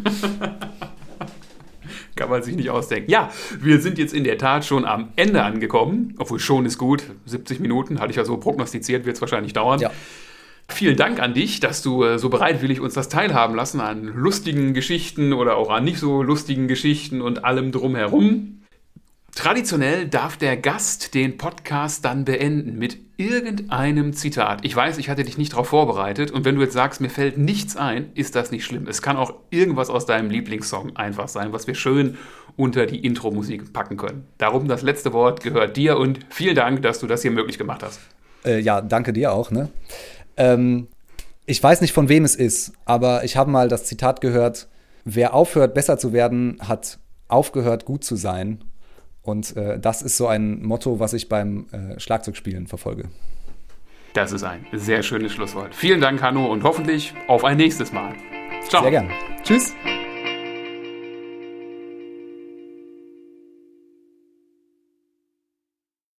Kann man sich nicht ausdenken. Ja, wir sind jetzt in der Tat schon am Ende angekommen. Obwohl schon ist gut. siebzig Minuten, hatte ich ja so prognostiziert, wird es wahrscheinlich dauern. Ja. Vielen Dank an dich, dass du äh, so bereitwillig uns das teilhaben lassen an lustigen Geschichten oder auch an nicht so lustigen Geschichten und allem drumherum. Traditionell darf der Gast den Podcast dann beenden mit irgendeinem Zitat. Ich weiß, ich hatte dich nicht darauf vorbereitet und wenn du jetzt sagst, mir fällt nichts ein, ist das nicht schlimm. Es kann auch irgendwas aus deinem Lieblingssong einfach sein, was wir schön unter die Intro-Musik packen können. Darum das letzte Wort gehört dir und vielen Dank, dass du das hier möglich gemacht hast. Äh, ja, danke dir auch. Ne? Ähm, ich weiß nicht, von wem es ist, aber ich habe mal das Zitat gehört, wer aufhört, besser zu werden, hat aufgehört, gut zu sein. Und äh, das ist so ein Motto, was ich beim äh, Schlagzeugspielen verfolge. Das ist ein sehr schönes Schlusswort. Vielen Dank, Hanno, und hoffentlich auf ein nächstes Mal. Ciao. Sehr gern. Tschüss.